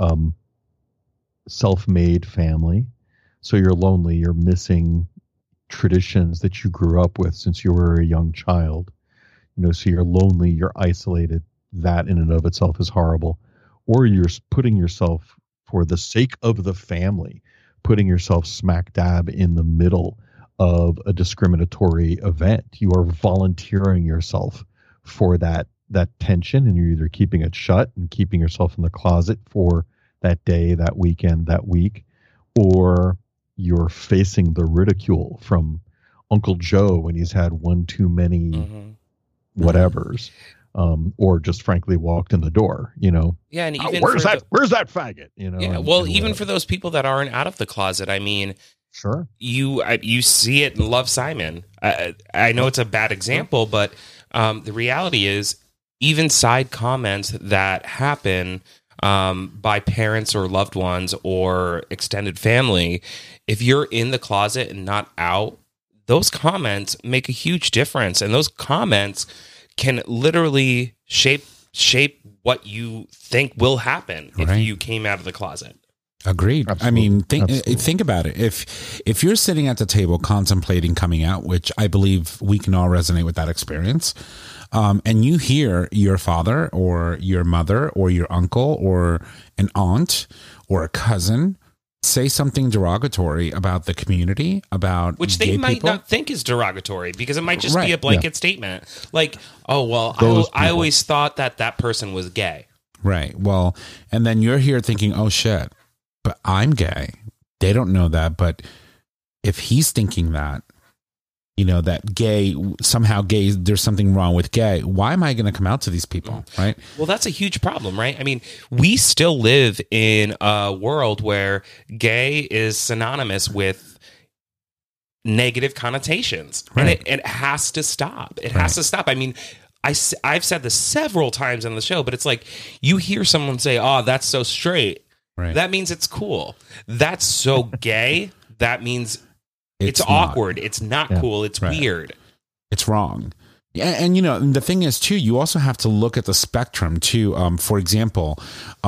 self-made family. So you're lonely, you're missing traditions that you grew up with since you were a young child. So you're lonely, you're isolated. That in and of itself is horrible. Or you're putting yourself, for the sake of the family, putting yourself smack dab in the middle of a discriminatory event. You are volunteering yourself for that tension, and you're either keeping it shut and keeping yourself in the closet for that day, that weekend, that week, or you're facing the ridicule from Uncle Joe when he's had one too many whatevers. Or just frankly walked in the door, Yeah, and even where's that faggot? Yeah, well, even for those people that aren't out of the closet, I mean, sure, you see it in Love, Simon. I know it's a bad example, but the reality is, even side comments that happen by parents or loved ones or extended family, if you're in the closet and not out, those comments make a huge difference, and those comments can literally shape what you think will happen if you came out of the closet. Agreed. Absolutely. I mean, Absolutely. think about it. If you're sitting at the table contemplating coming out, which I believe we can all resonate with that experience, and you hear your father or your mother or your uncle or an aunt or a cousin say something derogatory about the community, about which they gay might people. not think is derogatory, because it might just Right, be a blanket statement. Like, oh, well, I always thought that person was gay. Right. Well, and then you're here thinking, oh shit, but I'm gay. They don't know that. But if he's thinking that, that somehow gay, there's something wrong with gay. Why am I going to come out to these people? Right. Well, that's a huge problem, right? I mean, we still live in a world where gay is synonymous with negative connotations, Right. and it has to stop. It has to stop. I mean, I've said this several times on the show, but it's like, you hear someone say, oh, that's so straight. Right. That means it's cool. That's so gay. That means it's not. awkward. It's not cool. It's Right. weird. It's wrong. And the thing is too, you also have to look at the spectrum too. For example,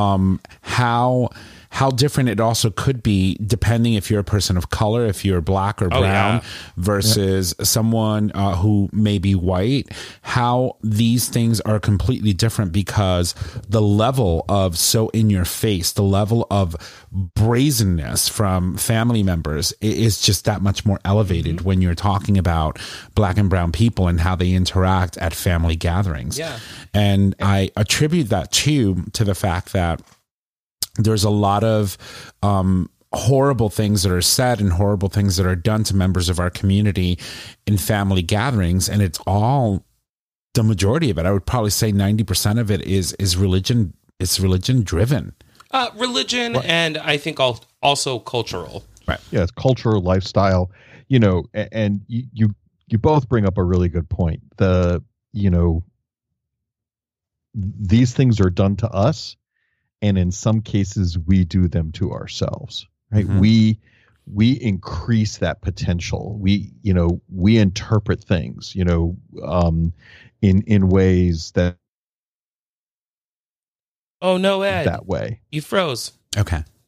how different it also could be depending if you're a person of color, if you're black or brown versus someone who may be white, how these things are completely different, because the level of so in your face, the level of brazenness from family members is just that much more elevated when you're talking about black and brown people and how they interact at family gatherings. Yeah. And I attribute that to the fact that there's a lot of horrible things that are said and horrible things that are done to members of our community in family gatherings. And it's all, the majority of it, I would probably say 90% of it is religion. It's religion driven. Religion, and I think also cultural. Right. Yeah, it's culture, lifestyle, and you both bring up a really good point. These things are done to us, and in some cases we do them to ourselves, right? Mm-hmm. We increase that potential. We interpret things, in ways that Oh no, Ed! that way. You froze. Okay.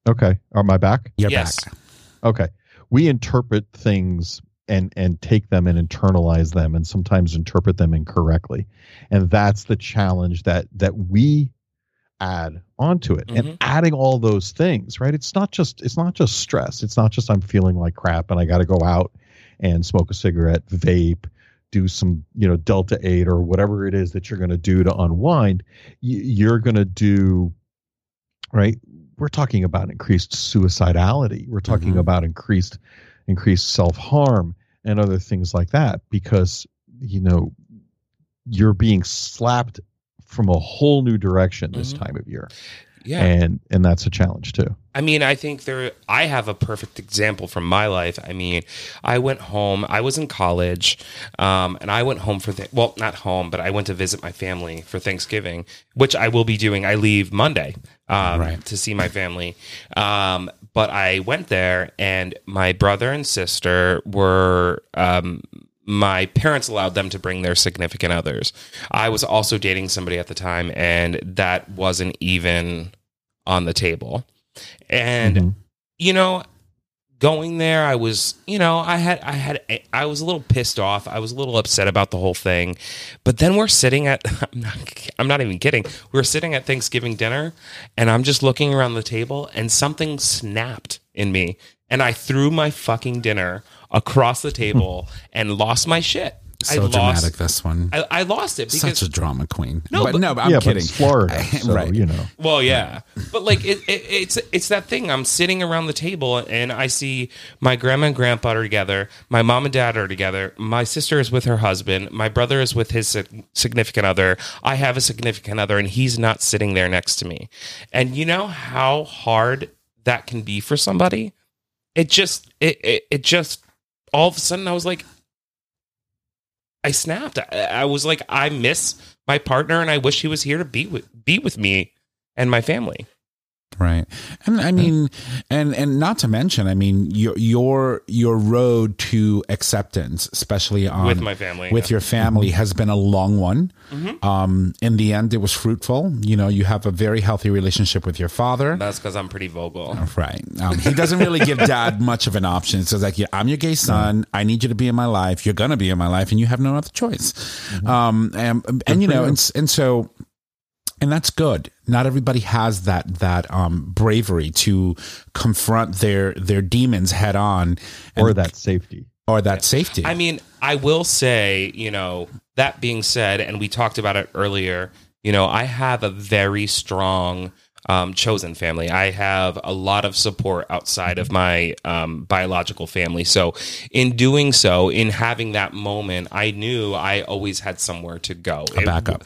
Okay. Am I back? You're Yes. back. Okay. We interpret things and take them and internalize them, and sometimes interpret them incorrectly. And that's the challenge that we add onto it. Mm-hmm. And adding all those things, right? It's not just stress. It's not just I'm feeling like crap and I got to go out and smoke a cigarette, vape, do some, Delta 8 or whatever it is that you're going to do to unwind. You're going to do, right? We're talking about increased suicidality. We're talking Mm-hmm. about increased self-harm and other things like that, because, you're being slapped from a whole new direction this Mm-hmm. time of year. Yeah. And that's a challenge too. I mean, I think I have a perfect example from my life. I mean, I went home. I was in college, and I went home not home, but I went to visit my family for Thanksgiving, which I will be doing. I leave Monday to see my family. But I went there, and my brother and sister were. My parents allowed them to bring their significant others. I was also dating somebody at the time, and that wasn't even on the table. And, going there, I was, I was a little pissed off. I was a little upset about the whole thing. But then we're sitting at, I'm not even kidding. We're sitting at Thanksgiving dinner, and I'm just looking around the table, and something snapped in me. And I threw my fucking dinner across the table and lost my shit. So dramatic, this one. I lost it because Such a drama queen. No, but but I'm But kidding. it's Florida, so, Right. Well, yeah, but like it's that thing. I'm sitting around the table and I see my grandma and grandpa are together. My mom and dad are together. My sister is with her husband. My brother is with his significant other. I have a significant other, and he's not sitting there next to me. And you know how hard that can be for somebody. It just all of a sudden I was like, I snapped. I was like, I miss my partner, and I wish he was here to be with me and my family. Right. And I mean, and not to mention, I mean, your road to acceptance, especially With my family, with your family, has been a long one. Mm-hmm. In the end, it was fruitful. You have a very healthy relationship with your father. That's because I'm pretty vocal. Right. He doesn't really give dad much of an option. It's like, I'm your gay son. I need you to be in my life. You're going to be in my life, and you have no other choice. And that's good. Not everybody has that bravery to confront their demons head on, Or that safety. safety. I mean, I will say, that being said, and we talked about it earlier, I have a very strong chosen family. I have a lot of support outside of my biological family. So in doing so, in having that moment, I knew I always had somewhere to go. Backup.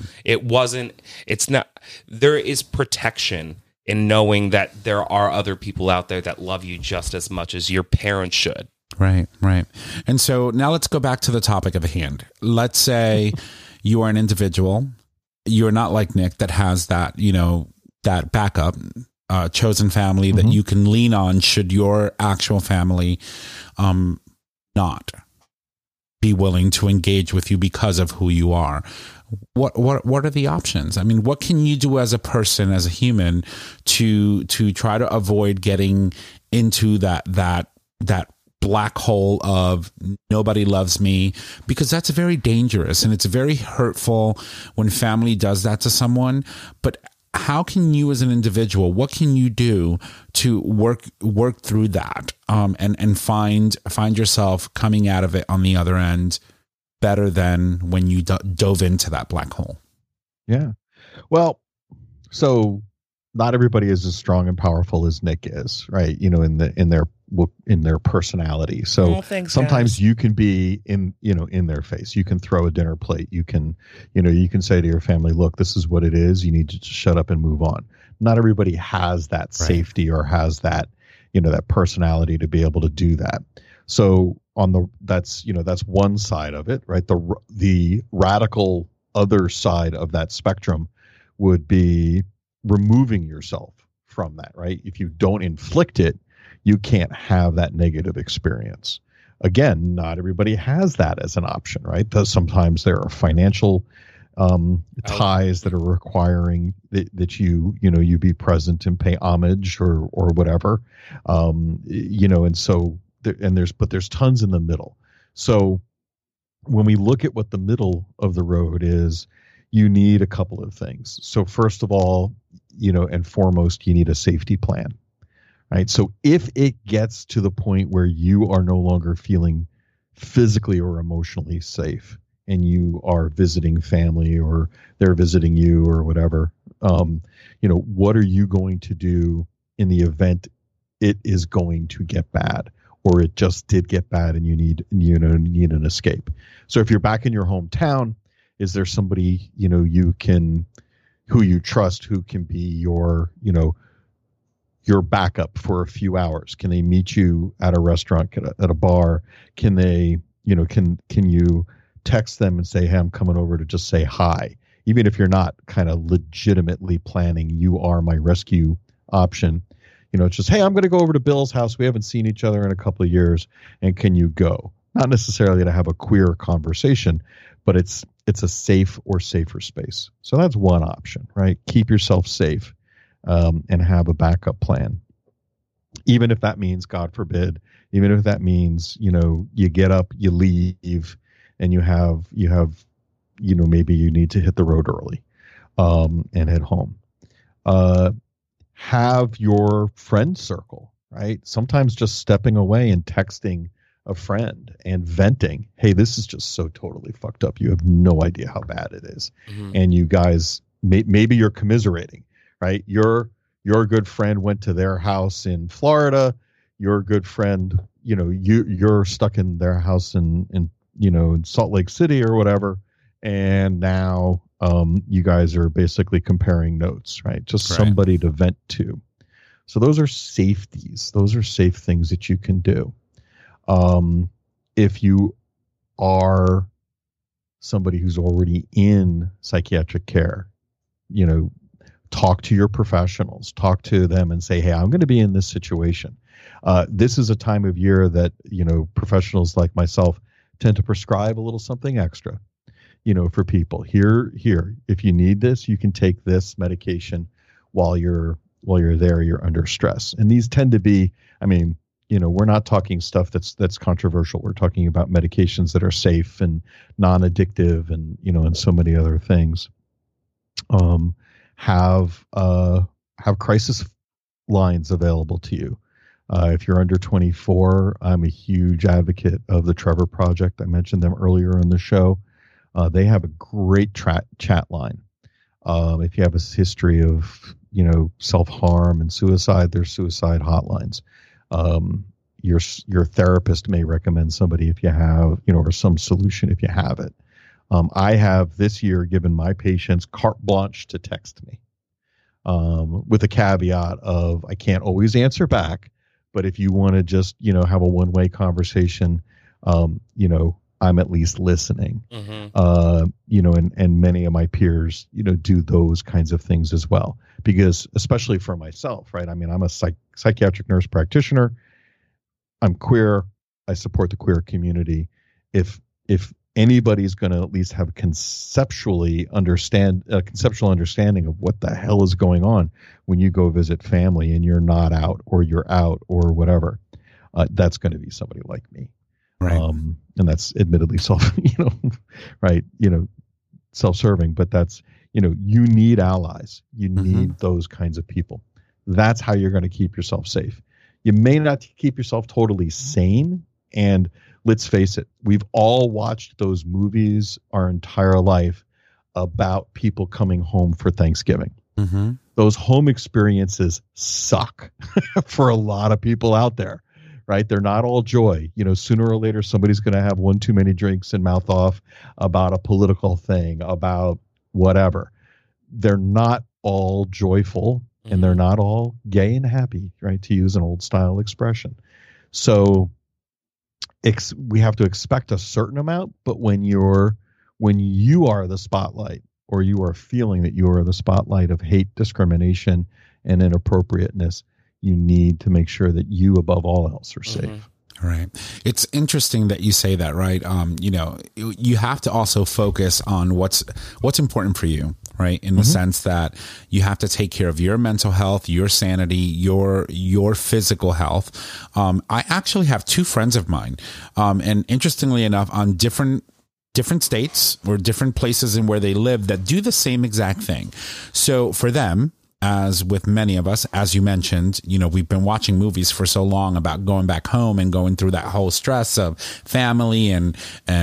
There is protection in knowing that there are other people out there that love you just as much as your parents should. Right. And so now let's go back to the topic of hand. Let's say you are an individual. You're not like Nick that has that, that backup, chosen family that you can lean on should your actual family not be willing to engage with you because of who you are. What are the options? I mean, what can you do as a person, as a human, to try to avoid getting into that black hole of nobody loves me? Because that's very dangerous, and it's very hurtful when family does that to someone. But how can you as an individual, what can you do to work through that and find yourself coming out of it on the other end better than when you dove into that black hole? Yeah. Well, so not everybody is as strong and powerful as Nick is, right? In their personality. So sometimes you can be in their face. You can throw a dinner plate. You can say to your family, look, this is what it is. You need to just shut up and move on. Not everybody has that safety or has that, that personality to be able to do that. So that's one side of it, right? The radical other side of that spectrum would be removing yourself from that, right? If you don't inflict it, you can't have that negative experience. Again, not everybody has that as an option, right? Sometimes there are financial ties that are requiring that you be present and pay homage or whatever, and so there's tons in the middle. So when we look at what the middle of the road is, you need a couple of things. So first of all, and foremost, you need a safety plan, right? So if it gets to the point where you are no longer feeling physically or emotionally safe, and you are visiting family or they're visiting you or whatever, what are you going to do in the event it is going to get bad, or it just did get bad and you need an escape? So if you're back in your hometown, is there somebody, who you trust, who can be your backup for a few hours? Can they meet you at a restaurant, at a bar? Can they, can you text them and say, hey, I'm coming over to just say hi? Even if you're not kind of legitimately planning, you are my rescue option. It's just, hey, I'm going to go over to Bill's house. We haven't seen each other in a couple of years. And can you go? Not necessarily to have a queer conversation, but it's a safe or safer space. So that's one option, right? Keep yourself safe, and have a backup plan. Even if that means, God forbid, even if that means, you get up, you leave, and you have, maybe you need to hit the road early, and head home. Have your friend circle, right? Sometimes just stepping away and texting a friend and venting, hey, this is just so totally fucked up. You have no idea how bad it is. Mm-hmm. And you guys, maybe you're commiserating, right? Your good friend went to their house in Florida. Your good friend, you're stuck in their house in Salt Lake City or whatever. And now you guys are basically comparing notes, right? Just right. Somebody to vent to. So those are safeties. Those are safe things that you can do. If you are somebody who's already in psychiatric care, talk to your professionals, talk to them and say, hey, I'm going to be in this situation. This is a time of year that, professionals like myself tend to prescribe a little something extra, for people. Here, if you need this, you can take this medication while you're there, you're under stress. And these tend to be, we're not talking stuff that's controversial. We're talking about medications that are safe and non-addictive and, and so many other things. Have crisis lines available to you. If you're under 24, I'm a huge advocate of the Trevor Project. I mentioned them earlier in the show. They have a great chat line. If you have a history of, self-harm and suicide, there's suicide hotlines. Your therapist may recommend somebody if you have, or some solution if you have it. I have this year given my patients carte blanche to text me, with a caveat of I can't always answer back, but if you want to just, have a one-way conversation, I'm at least listening. Mm-hmm. And many of my peers, do those kinds of things as well, because especially for myself, right? I'm a psychiatric nurse practitioner. I'm queer. I support the queer community. If anybody's going to at least have a conceptual understanding of what the hell is going on when you go visit family and you're not out or you're out or whatever, that's going to be somebody like me. Right. And that's admittedly self-serving, but that's, you need allies. You need those kinds of people. That's how you're going to keep yourself safe. You may not keep yourself totally sane. And let's face it, we've all watched those movies our entire life about people coming home for Thanksgiving. Mm-hmm. Those home experiences suck for a lot of people out there. Right? They're not all joy. Sooner or later, somebody's going to have one too many drinks and mouth off about a political thing, about whatever. They're not all joyful, and they're not all gay and happy, right? To use an old style expression. So we have to expect a certain amount, but when you are the spotlight, or you are feeling that you are the spotlight of hate, discrimination, and inappropriateness, you need to make sure that you, above all else, are safe. Right. It's interesting that you say that, right? You have to also focus on what's important for you, right? In the sense that you have to take care of your mental health, your sanity, your physical health. I actually have two friends of mine, and interestingly enough, on different states or different places in where they live that do the same exact thing. So for them, as with many of us, as you mentioned, we've been watching movies for so long about going back home and going through that whole stress of family and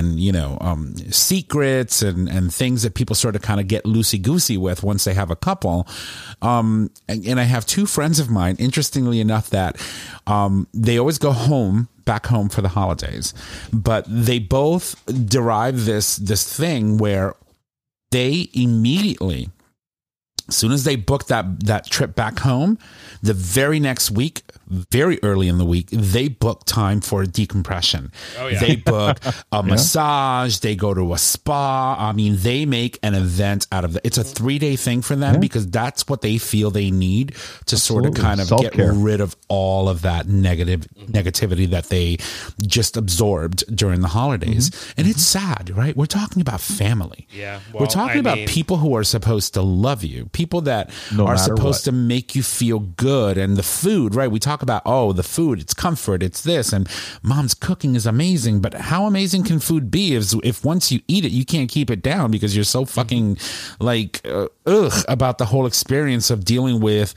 secrets and things that people sort of kind of get loosey-goosey with once they have a couple. And I have two friends of mine, interestingly enough, that they always go back home for the holidays, but they both derive this thing where they immediately, as soon as they book that trip back home, the very next week, very early in the week, they book time for decompression. Oh, yeah. They book a massage. They go to a spa. I mean, they make an event out of it. It's a 3-day thing for them because that's what they feel they need to sort of kind of get rid of all of that negativity that they just absorbed during the holidays. And it's sad, right? We're talking about family. Yeah. Well, we're talking about people who are supposed to love you, people that are supposed to make you feel good, and the food, right? We talk about, the food, it's comfort, it's this, and mom's cooking is amazing, but how amazing can food be if once you eat it, you can't keep it down because you're so fucking about the whole experience of dealing with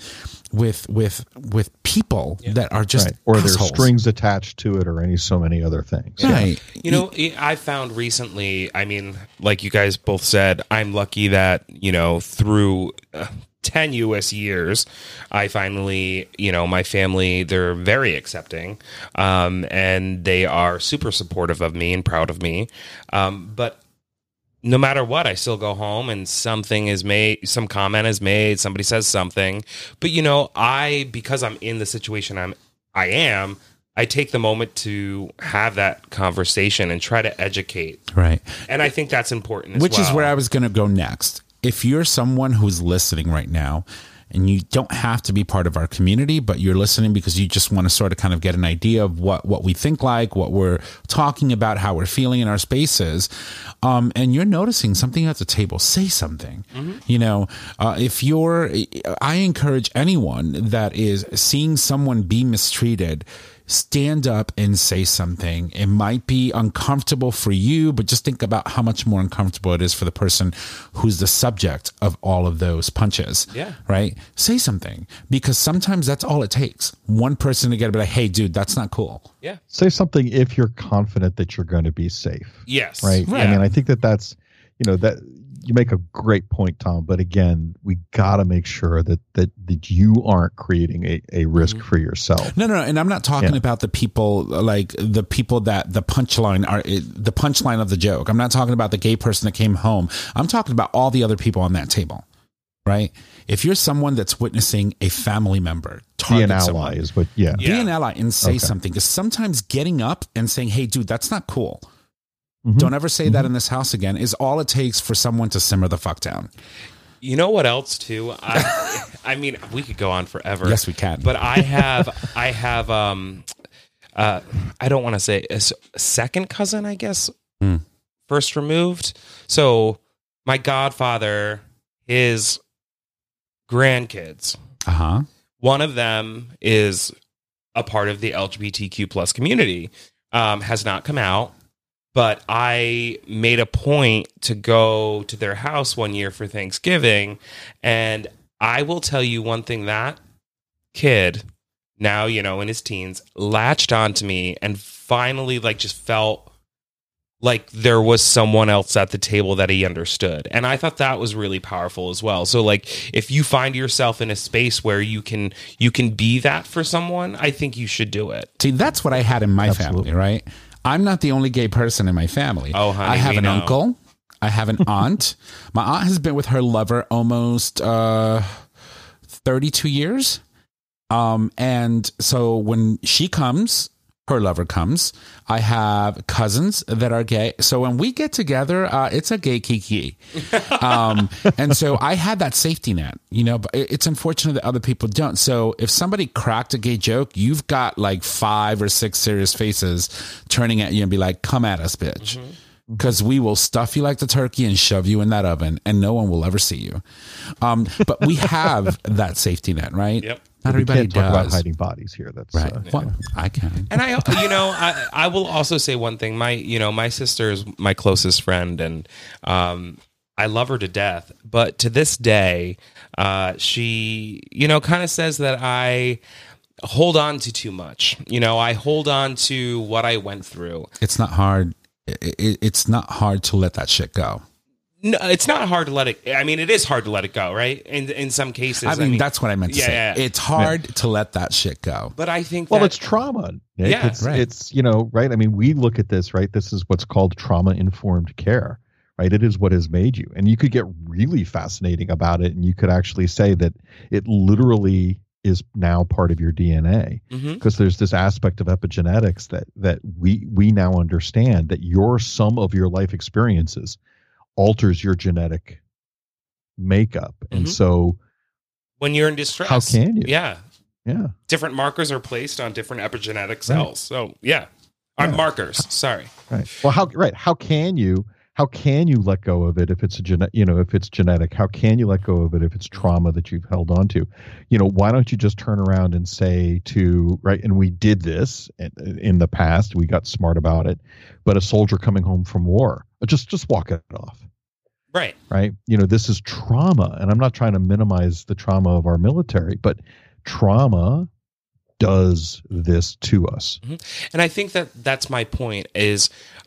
people that are just or assholes. There's strings attached to it, or so many other things. Right. I found recently, I mean, like you guys both said, I'm lucky that, through 10 years, I finally, my family, they're very accepting, and they are super supportive of me and proud of me. But no matter what, I still go home and something is made, some comment is made, somebody says something. But, because I'm in the situation I take the moment to have that conversation and try to educate. Right. And I think that's important as Which well. is where I was going to go next. If you're someone who's listening right now, and you don't have to be part of our community, but you're listening because you just want to sort of kind of get an idea of what we think like, what we're talking about, how we're feeling in our spaces, and you're noticing something at the table, say something. I encourage anyone that is seeing someone be mistreated, stand up and say something. It might be uncomfortable for you, but just think about how much more uncomfortable it is for the person who's the subject of all of those punches. Yeah. Right? Say something, because sometimes that's all it takes. One person to get to be like, hey, dude, that's not cool. Yeah. Say something if you're confident that you're going to be safe. Yes. Right. Yeah. I mean, I think that's, that you make a great point, Tom, but again, we got to make sure that you aren't creating a risk for yourself. No. And I'm not talking about the people, like the people that the punchline of the joke. I'm not talking about the gay person that came home. I'm talking about all the other people on that table, right? If you're someone that's witnessing a family member, be an ally is what, be an ally and say something. Because sometimes getting up and saying, hey, dude, that's not cool. Don't ever say that in this house again, is all it takes for someone to simmer the fuck down. You know what else too? I mean, we could go on forever. Yes, we can. But I have I don't want to say a second cousin, I guess, first removed. So my godfather, his grandkids, one of them is a part of the LGBTQ plus community, has not come out. But I made a point to go to their house one year for Thanksgiving. And I will tell you one thing, that kid, now, in his teens, latched onto me and finally just felt like there was someone else at the table that he understood. And I thought that was really powerful as well. So if you find yourself in a space where you can be that for someone, I think you should do it. See, that's what I had in my family, right? I'm not the only gay person in my family. Oh, honey, I have an uncle. I have an aunt. My aunt has been with her lover almost 32 years. And so when she comes, her lover comes. I have cousins that are gay. So when we get together, it's a gay kiki. And so I had that safety net, but it's unfortunate that other people don't. So if somebody cracked a gay joke, you've got like 5 or 6 serious faces turning at you and be like, come at us, bitch. Because we will stuff you like the turkey and shove you in that oven and no one will ever see you. But we have that safety net, right? Yep. Not We everybody can't talk does. about hiding bodies here. That's Right. Well, I can. And I will also say one thing. My sister is my closest friend, and I love her to death. But to this day, she, kind of says that I hold on to too much. I hold on to what I went through. It's not hard. It's not hard to let that shit go. No, it's not hard to let it. I mean, it is hard to let it go, right? In some cases, I mean, that's what I meant to say. Yeah. It's hard to let that shit go. But I think, it's trauma. Nick. Yeah, it's right. I mean, we look at this, right? This is what's called trauma-informed care, right? It is what has made you, and you could get really fascinating about it, and you could actually say that it literally is now part of your DNA, because there's this aspect of epigenetics that we now understand that your sum of your life experiences alters your genetic makeup. And so when you're in distress, how can you? Yeah. Different markers are placed on different epigenetic cells. So markers. Sorry. Right. Well, how can you let go of it if it's if it's genetic? How can you let go of it if it's trauma that you've held on to? Why don't you just turn around and say and we did this in the past, we got smart about it, but a soldier coming home from war, just walk it off. Right. This is trauma, and I'm not trying to minimize the trauma of our military, but trauma does this to us. And I think that's my point is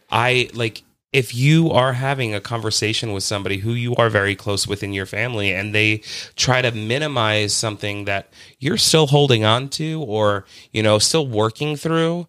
if you are having a conversation with somebody who you are very close with in your family and they try to minimize something that you're still holding on to or, still working through,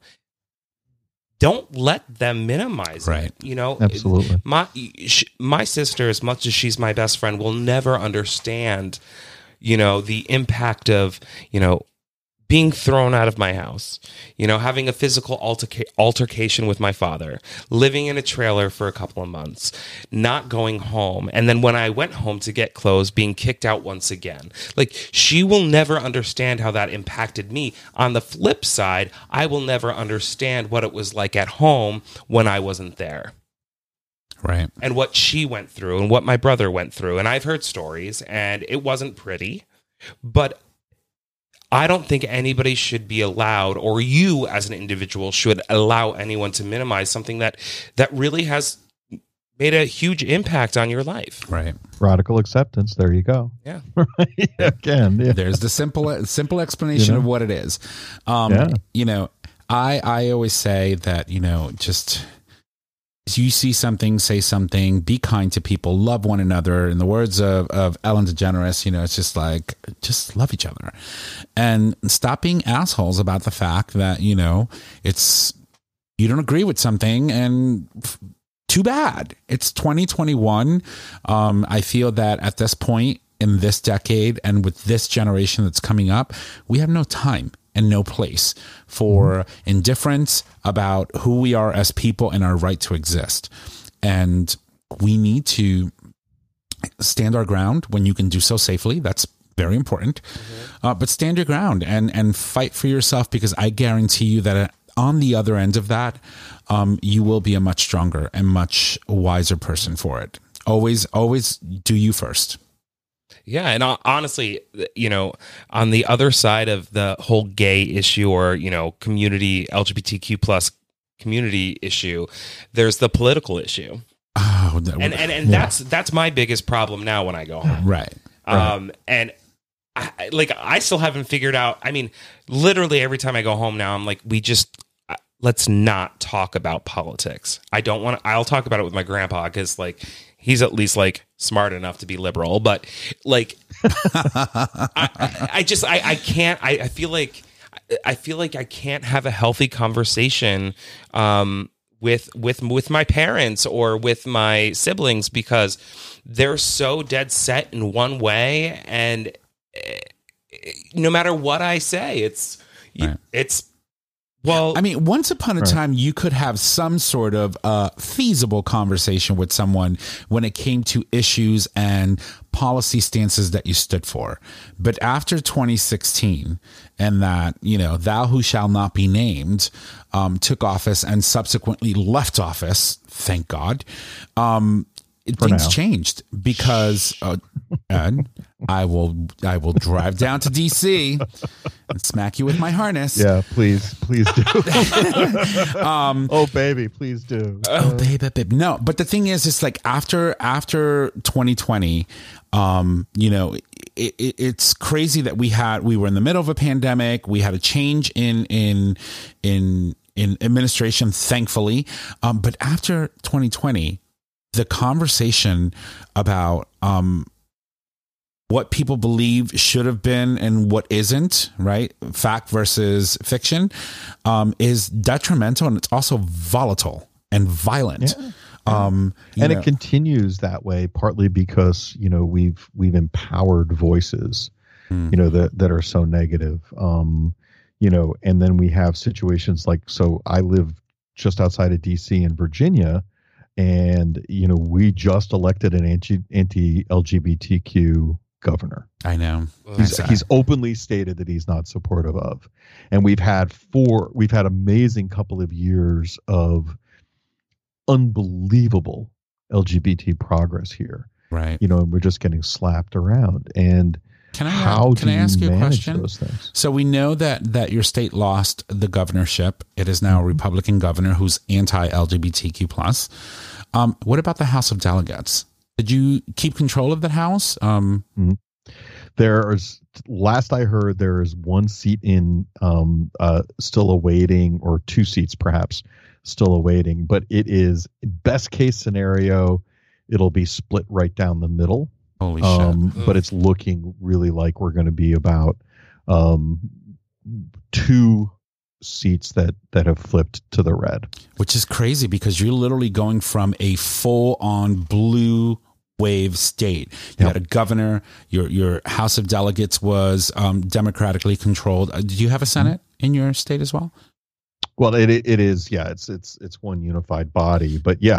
don't let them minimize it. Absolutely. My sister, as much as she's my best friend, will never understand, the impact of, being thrown out of my house, having a physical altercation with my father, living in a trailer for a couple of months, not going home. And then when I went home to get clothes, being kicked out once again. She will never understand how that impacted me. On the flip side, I will never understand what it was like at home when I wasn't there. Right. And what she went through and what my brother went through. And I've heard stories and it wasn't pretty, but I don't think anybody should be allowed, or you as an individual should allow anyone to minimize something that really has made a huge impact on your life. Right. Radical acceptance. There you go. Yeah. Again. Yeah. There's the simple explanation of what it is. I always say that, just you see something, say something, be kind to people, love one another. In the words of Ellen DeGeneres, it's just love each other and stop being assholes about the fact that, you don't agree with something and too bad. It's 2021. I feel that at this point in this decade and with this generation that's coming up, we have no time and no place for indifference about who we are as people and our right to exist. And we need to stand our ground when you can do so safely. That's very important. But stand your ground and fight for yourself, because I guarantee you that on the other end of that, you will be a much stronger and much wiser person for it. Always do you first. Yeah, and honestly, on the other side of the whole gay issue or, community, LGBTQ plus community issue, there's the political issue. Oh, and that's my biggest problem now when I go home. Right. And I still haven't figured out. I mean, literally every time I go home now, I'm like, let's not talk about politics. I'll talk about it with my grandpa because he's at least smart enough to be liberal, but I can't. I feel like I can't have a healthy conversation with my parents or with my siblings because they're so dead set in one way, and no matter what I say, it's Well, I mean, once upon a time, you could have some sort of feasible conversation with someone when it came to issues and policy stances that you stood for. But after 2016 and that, thou who shall not be named took office and subsequently left office, thank God, things changed because Ed, I will drive down to DC and smack you with my harness. Yeah, please do. Oh baby, please do. Oh baby. No, but the thing is, it's like after 2020, it's crazy that we were in the middle of a pandemic. We had a change in administration, thankfully. But after 2020, the conversation about what people believe should have been and what isn't, right? Fact versus fiction, is detrimental, and it's also volatile and violent. Yeah. It continues that way partly because we've empowered voices, that are so negative. And then we have situations like, so I live just outside of DC in Virginia, and we just elected an anti-LGBTQ governor. I know. He's openly stated that he's not supportive of. And we've had amazing couple of years of unbelievable LGBT progress here. Right. And we're just getting slapped around. And can I ask you a question? Those things? So we know that your state lost the governorship. It is now a Republican governor who's anti-LGBTQ plus. What about the House of Delegates? Did you keep control of that house? There's, last I heard, there is one seat in still awaiting, or two seats perhaps still awaiting. But it is best case scenario, it'll be split right down the middle. Holy shit! But it's looking really like we're going to be about 2 seats that have flipped to the red, which is crazy because you're literally going from a full-on blue wave state. You had a governor. Your House of Delegates was democratically controlled. Did you have a Senate in your state as well? Well, it is. Yeah, it's one unified body. But yeah,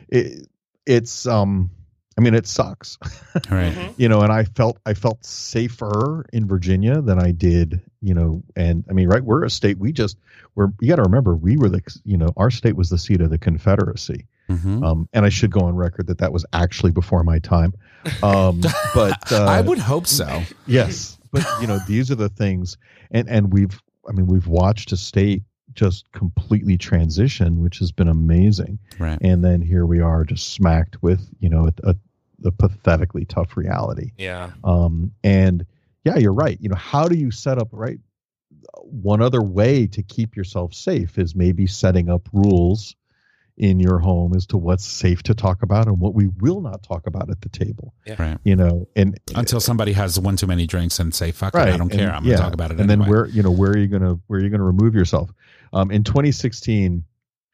it's. I mean, it sucks. Right. And I felt safer in Virginia than I did, and I mean, right. We're a state. You got to remember, we were our state was the seat of the Confederacy. And I should go on record that was actually before my time. But I would hope so. Yes. But these are the things, and we've watched a state just completely transition, which has been amazing. Right. And then here we are just smacked with, a pathetically tough reality. Yeah. And yeah, you're right. How do you set up, right? One other way to keep yourself safe is maybe setting up rules in your home as to what's safe to talk about and what we will not talk about at the table. Yeah. Right. And until somebody has one too many drinks and say, fuck right. it, I don't care. I'm going to talk about it and anyway. then where are you going to remove yourself? In 2016,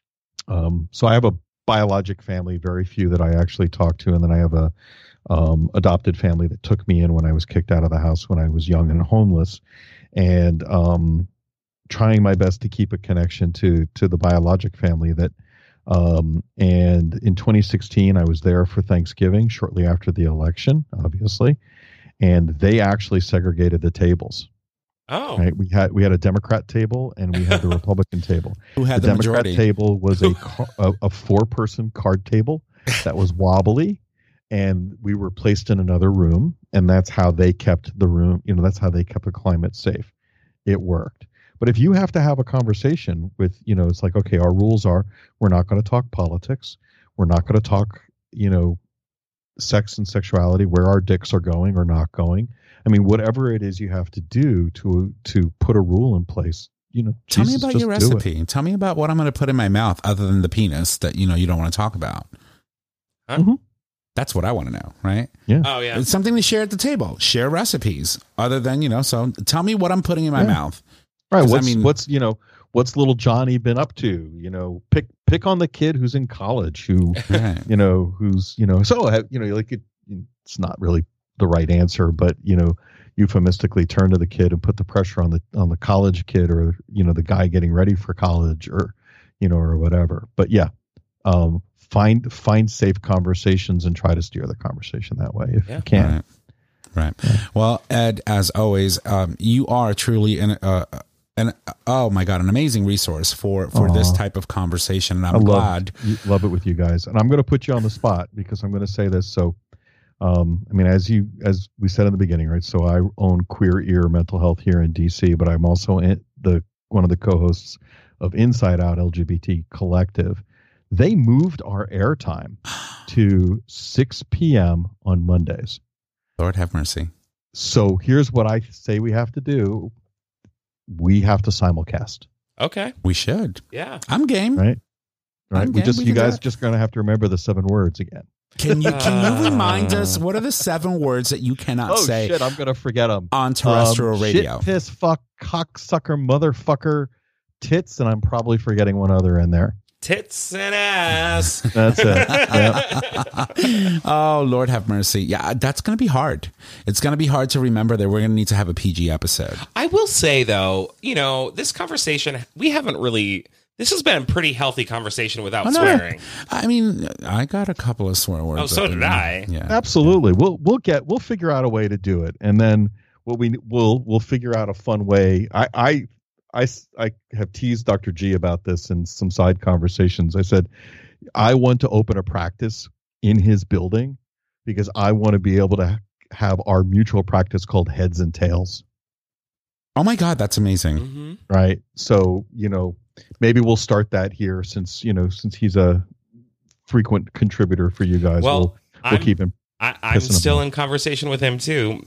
so I have a biologic family, very few that I actually talk to. And then I have a adopted family that took me in when I was kicked out of the house when I was young and homeless, and trying my best to keep a connection to the biologic family that, and in 2016, I was there for Thanksgiving shortly after the election, obviously, and they actually segregated the tables. Oh, right. We had a Democrat table and we had the Republican table. Who had the Democrat majority? table was a 4-person card table that was wobbly, and we were placed in another room, and that's how they kept the room. That's how they kept the climate safe. It worked. But if you have to have a conversation with, it's like, okay, our rules are we're not going to talk politics, we're not going to talk, sex and sexuality, where our dicks are going or not going. I mean, whatever it is you have to do to put a rule in place, Tell me about your recipe. Tell me about what I'm going to put in my mouth other than the penis that, you don't want to talk about. Huh? Mm-hmm. That's what I want to know, right? Yeah. Oh, yeah. It's something to share at the table. Share recipes other than, so tell me what I'm putting in my mouth. Right. What's little Johnny been up to? Pick on the kid who's in college who, Right. it's not really the right answer, but you euphemistically turn to the kid and put the pressure on the college kid, or the guy getting ready for college, or or whatever. But yeah, find safe conversations and try to steer the conversation that way if you can. Right. Well, Ed, as always, you are truly an amazing resource for this type of conversation, and I'm glad. Love it with you guys, and I'm going to put you on the spot because I'm going to say this. So, as we said in the beginning, right? So I own Queer Ear Mental Health here in DC, but I'm also one of the co-hosts of Inside Out LGBT Collective. They moved our airtime to 6 p.m. on Mondays. Lord have mercy. So here's what I say we have to do. We have to simulcast. Okay. We should. Yeah. I'm game. Right. You guys just going to have to remember the 7 words again. Can you remind us, what are the 7 words that you cannot say? Oh shit, I'm going to forget them. On terrestrial radio. Shit, piss, fuck, cocksucker, motherfucker, tits, and I'm probably forgetting one other in there. Tits and ass. That's it. Yep. Oh, Lord have mercy. Yeah, that's going to be hard. It's going to be hard to remember that we're going to need to have a PG episode. I will say, though, this conversation, this has been a pretty healthy conversation without swearing. I mean, I got a couple of swear words. Oh, so did I. Yeah. Absolutely. We'll figure out a way to do it. And then we'll figure out a fun way. I have teased Dr. G about this in some side conversations. I said, I want to open a practice in his building because I want to be able to have our mutual practice called Heads and Tails. Oh my God, that's amazing. Mm-hmm. Right. So, maybe we'll start that here since he's a frequent contributor for you guys. Well, we'll keep him. I'm still in conversation with him too.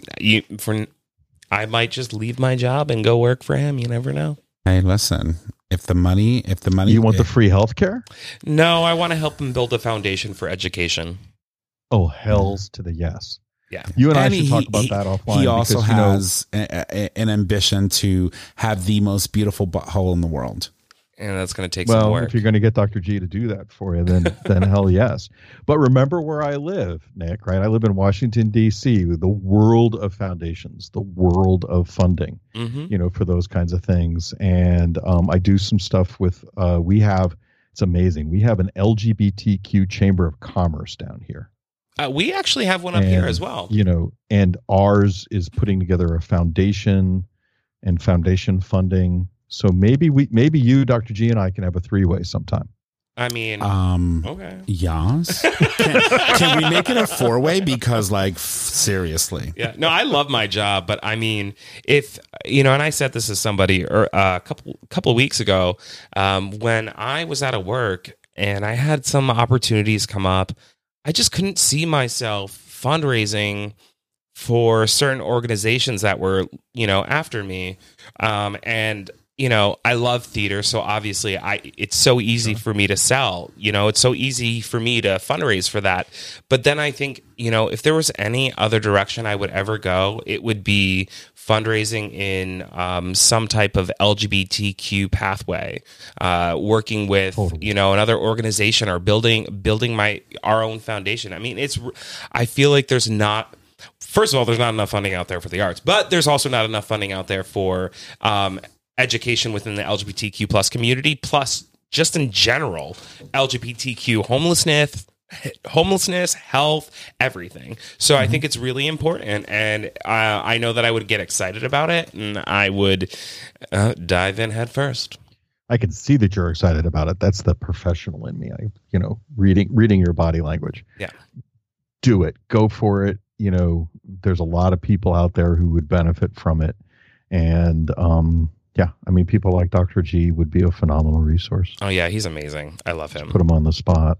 I might just leave my job and go work for him. You never know. Hey, listen, if the money, you want the free healthcare? No, I want to help him build a foundation for education. Oh, hells to the yes. Yeah. You and I should talk about that offline. He also has an ambition to have the most beautiful butthole in the world. And that's going to take some work. If you're going to get Dr. G to do that for you, then hell yes. But remember where I live, Nick, right? I live in Washington, D.C., the world of foundations, the world of funding, for those kinds of things. And I do some stuff with, it's amazing. We have an LGBTQ Chamber of Commerce down here. We actually have one up here as well. And ours is putting together a foundation and foundation funding. So maybe you, Dr. G, and I can have a 3-way sometime. I mean, okay. Yes. Can we make it a 4-way? Because, seriously. Yeah. No, I love my job, but I mean, if and I said this to somebody a couple of weeks ago, when I was out of work and I had some opportunities come up, I just couldn't see myself fundraising for certain organizations that were, after me, and. I love theater, so obviously it's so easy for me to sell. It's so easy for me to fundraise for that. But then I think, if there was any other direction I would ever go, it would be fundraising in some type of LGBTQ pathway, working with another organization or building our own foundation. I mean, I feel like there's not. First of all, there's not enough funding out there for the arts, but there's also not enough funding out there for education within the LGBTQ plus community, plus just in general, LGBTQ homelessness, health, everything. So I think it's really important, and I know that I would get excited about it, and I would dive in head first. I can see that you're excited about it. That's the professional in me. Reading your body language. Yeah. Do it. Go for it. There's a lot of people out there who would benefit from it, and people like Dr. G would be a phenomenal resource. Oh yeah, he's amazing. I love him. Put him on the spot.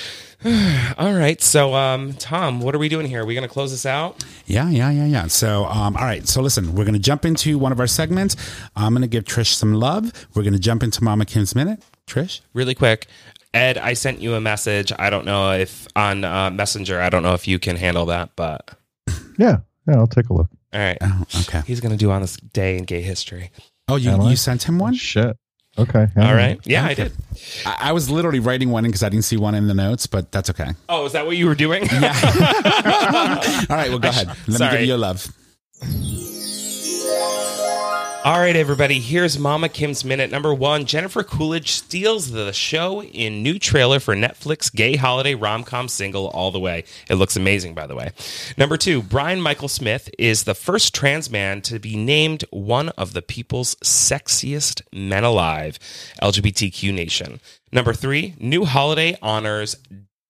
All right. So, Tom, what are we doing here? Are we going to close this out? Yeah. So, all right. So listen, we're going to jump into one of our segments. I'm going to give Trish some love. We're going to jump into Mama Kim's Minute. Trish? Really quick. Ed, I sent you a message. I don't know if on Messenger, I don't know if you can handle that, but. Yeah, I'll take a look. All right. Oh, okay. He's going to do on this day in gay history. Oh, you sent him one? Shit. Okay. All right. Yeah, okay. I did. I was literally writing one in because I didn't see one in the notes, but that's okay. Oh, is that what you were doing? Yeah. All right. Well, go ahead. Let me give you your love. All right, everybody, here's Mama Kim's Minute. Number 1, Jennifer Coolidge steals the show in new trailer for Netflix gay holiday rom-com single All the Way. It looks amazing, by the way. Number 2, Brian Michael Smith is the first trans man to be named one of the people's sexiest men alive, LGBTQ Nation. Number 3, New Holiday honors...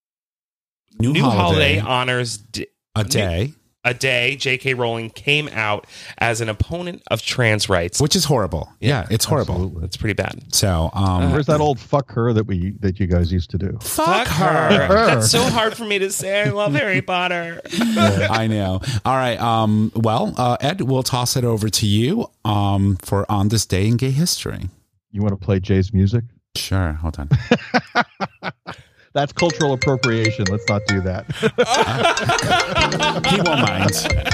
A day, J.K. Rowling came out as an opponent of trans rights, which is horrible. Yeah, it's horrible. Absolutely. It's pretty bad. So, where's that old fuck her that you guys used to do? Fuck her. That's so hard for me to say. I love Harry Potter. I know. All right. Ed, we'll toss it over to you for On This Day in Gay History. You want to play Jay's music? Sure. Hold on. That's cultural appropriation. Let's not do that. He won't mind.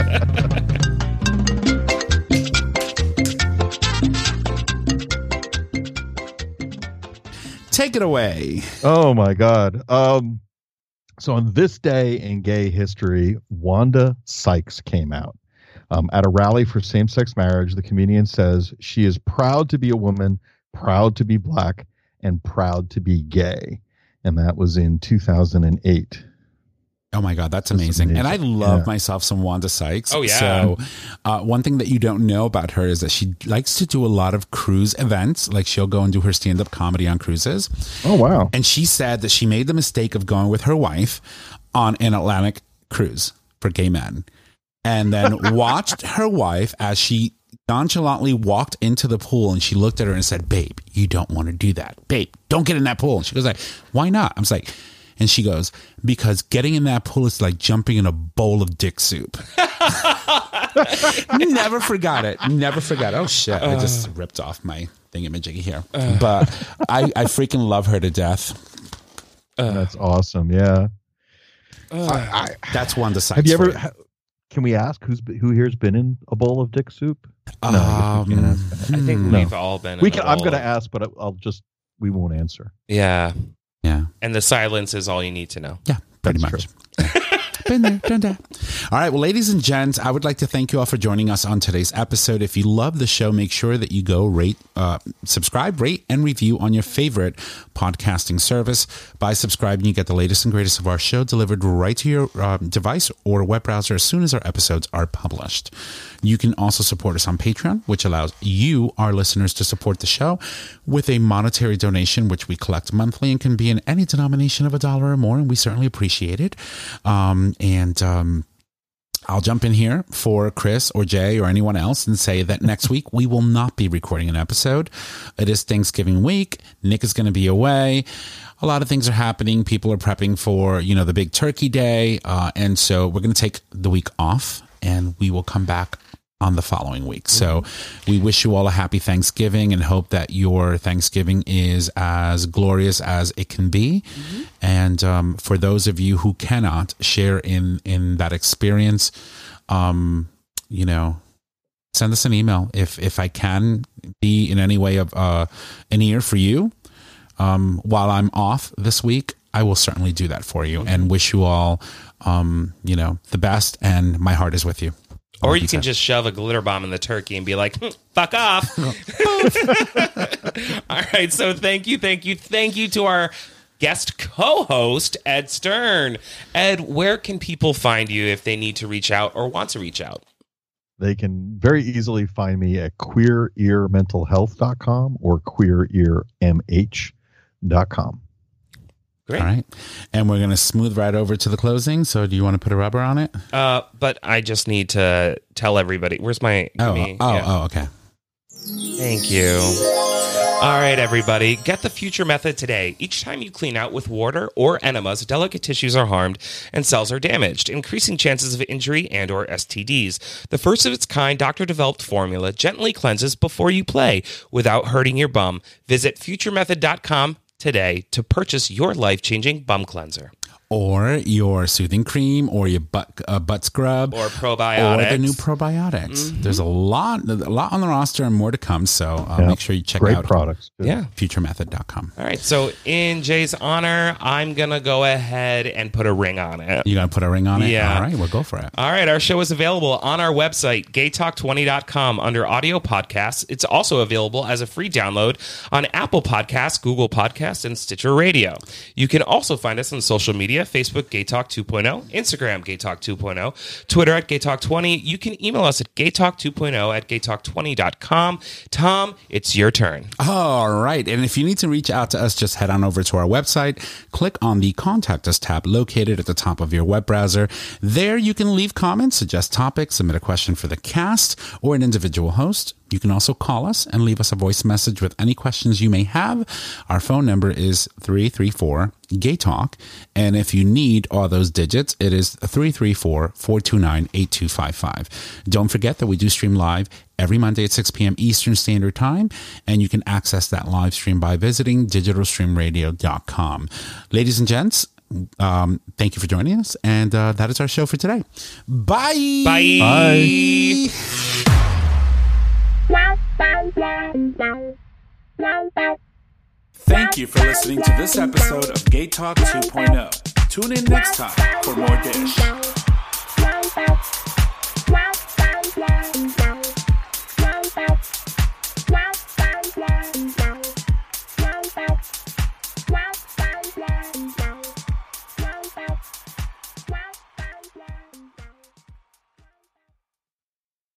Take it away. Oh, my God. So on this day in gay history, Wanda Sykes came out. At a rally for same-sex marriage, the comedian says she is proud to be a woman, proud to be black, and proud to be gay. And that was in 2008. Oh my God, that's amazing. And I love myself some Wanda Sykes. Oh, yeah. So one thing that you don't know about her is that she likes to do a lot of cruise events. Like she'll go and do her stand-up comedy on cruises. Oh, wow. And she said that she made the mistake of going with her wife on an Atlantic cruise for gay men. And then watched her wife as she nonchalantly walked into the pool, and she looked at her and said, "Babe, you don't want to do that. Babe, don't get in that pool." And she goes like, "Why not?" I was like, and she goes, "Because getting in that pool is like jumping in a bowl of dick soup." Never forgot it. Never forgot. Oh shit. I just ripped off my thingamajiggy here. But I freaking love her to death. That's awesome. Yeah. That's Wanda Sykes. Have you ever... Can we ask who here's been in a bowl of dick soup? No, I guess we can't ask that. I think we've all been. I'm going to ask, but we won't answer. Yeah. Yeah. And the silence is all you need to know. Yeah, pretty much. Been there, done that. All right. Well, ladies and gents, I would like to thank you all for joining us on today's episode. If you love the show, make sure that you go subscribe, rate, and review on your favorite podcasting service. By subscribing, you get the latest and greatest of our show delivered right to your device or web browser as soon as our episodes are published. You can also support us on Patreon, which allows you, our listeners, to support the show with a monetary donation, which we collect monthly and can be in any denomination of $1 or more, and we certainly appreciate it. I'll jump in here for Chris or Jay or anyone else and say that next week we will not be recording an episode. It is Thanksgiving week. Nick is going to be away. A lot of things are happening. People are prepping for, the big turkey day. And so we're going to take the week off and we will come back on the following week. So we wish you all a happy Thanksgiving and hope that your Thanksgiving is as glorious as it can be. And for those of you who cannot share in that experience, send us an email. If I can be in any way of an ear for you while I'm off this week, I will certainly do that for you and wish you all, the best. And my heart is with you. Or you can just shove a glitter bomb in the turkey and be like, fuck off. All right. So thank you to our guest co-host, Ed Stern. Ed, where can people find you if they need to reach out or want to reach out? They can very easily find me at queerearmentalhealth.com or queerearmh.com. Great. All right. And we're going to smooth right over to the closing. So do you want to put a rubber on it? But I just need to tell everybody. Where's my... okay. Thank you. All right, everybody. Get the Future Method today. Each time you clean out with water or enemas, delicate tissues are harmed and cells are damaged, increasing chances of injury and or STDs. The first of its kind doctor-developed formula gently cleanses before you play without hurting your bum. Visit futuremethod.com today to purchase your life-changing bum cleanser. or your soothing cream, or your butt scrub, or probiotics, or the new probiotics. There's a lot on the roster and more to come. So make sure you check Great out products. futuremethod.com. All right. So in Jay's honor, I'm gonna go ahead and put a ring on it. You gonna put a ring on it? Yeah. All right, we'll go for it. All right, our show is available on our website, gaytalk20.com, under audio podcasts. It's also available as a free download on Apple Podcasts, Google Podcasts, and Stitcher Radio. You can also find us on social media, Facebook, Gaytalk 2.0, Instagram, Gaytalk 2.0, Twitter at Gaytalk20. You can email us at gaytalk2.0 at gaytalk20.com. Tom, it's your turn. All right. And if you need to reach out to us, just head on over to our website, click on the Contact Us tab located at the top of your web browser. There you can leave comments, suggest topics, submit a question for the cast or an individual host. You can also call us and leave us a voice message with any questions you may have. Our phone number is 334-GAY-TALK. And if you need all those digits, it is 334-429-8255. Don't forget that we do stream live every Monday at 6 p.m. Eastern Standard Time. And you can access that live stream by visiting digitalstreamradio.com. Ladies and gents, thank you for joining us. And that is our show for today. Bye. Bye. Bye. Thank you for listening to this episode of Gay Talk 2.0. Tune in next time for more dish.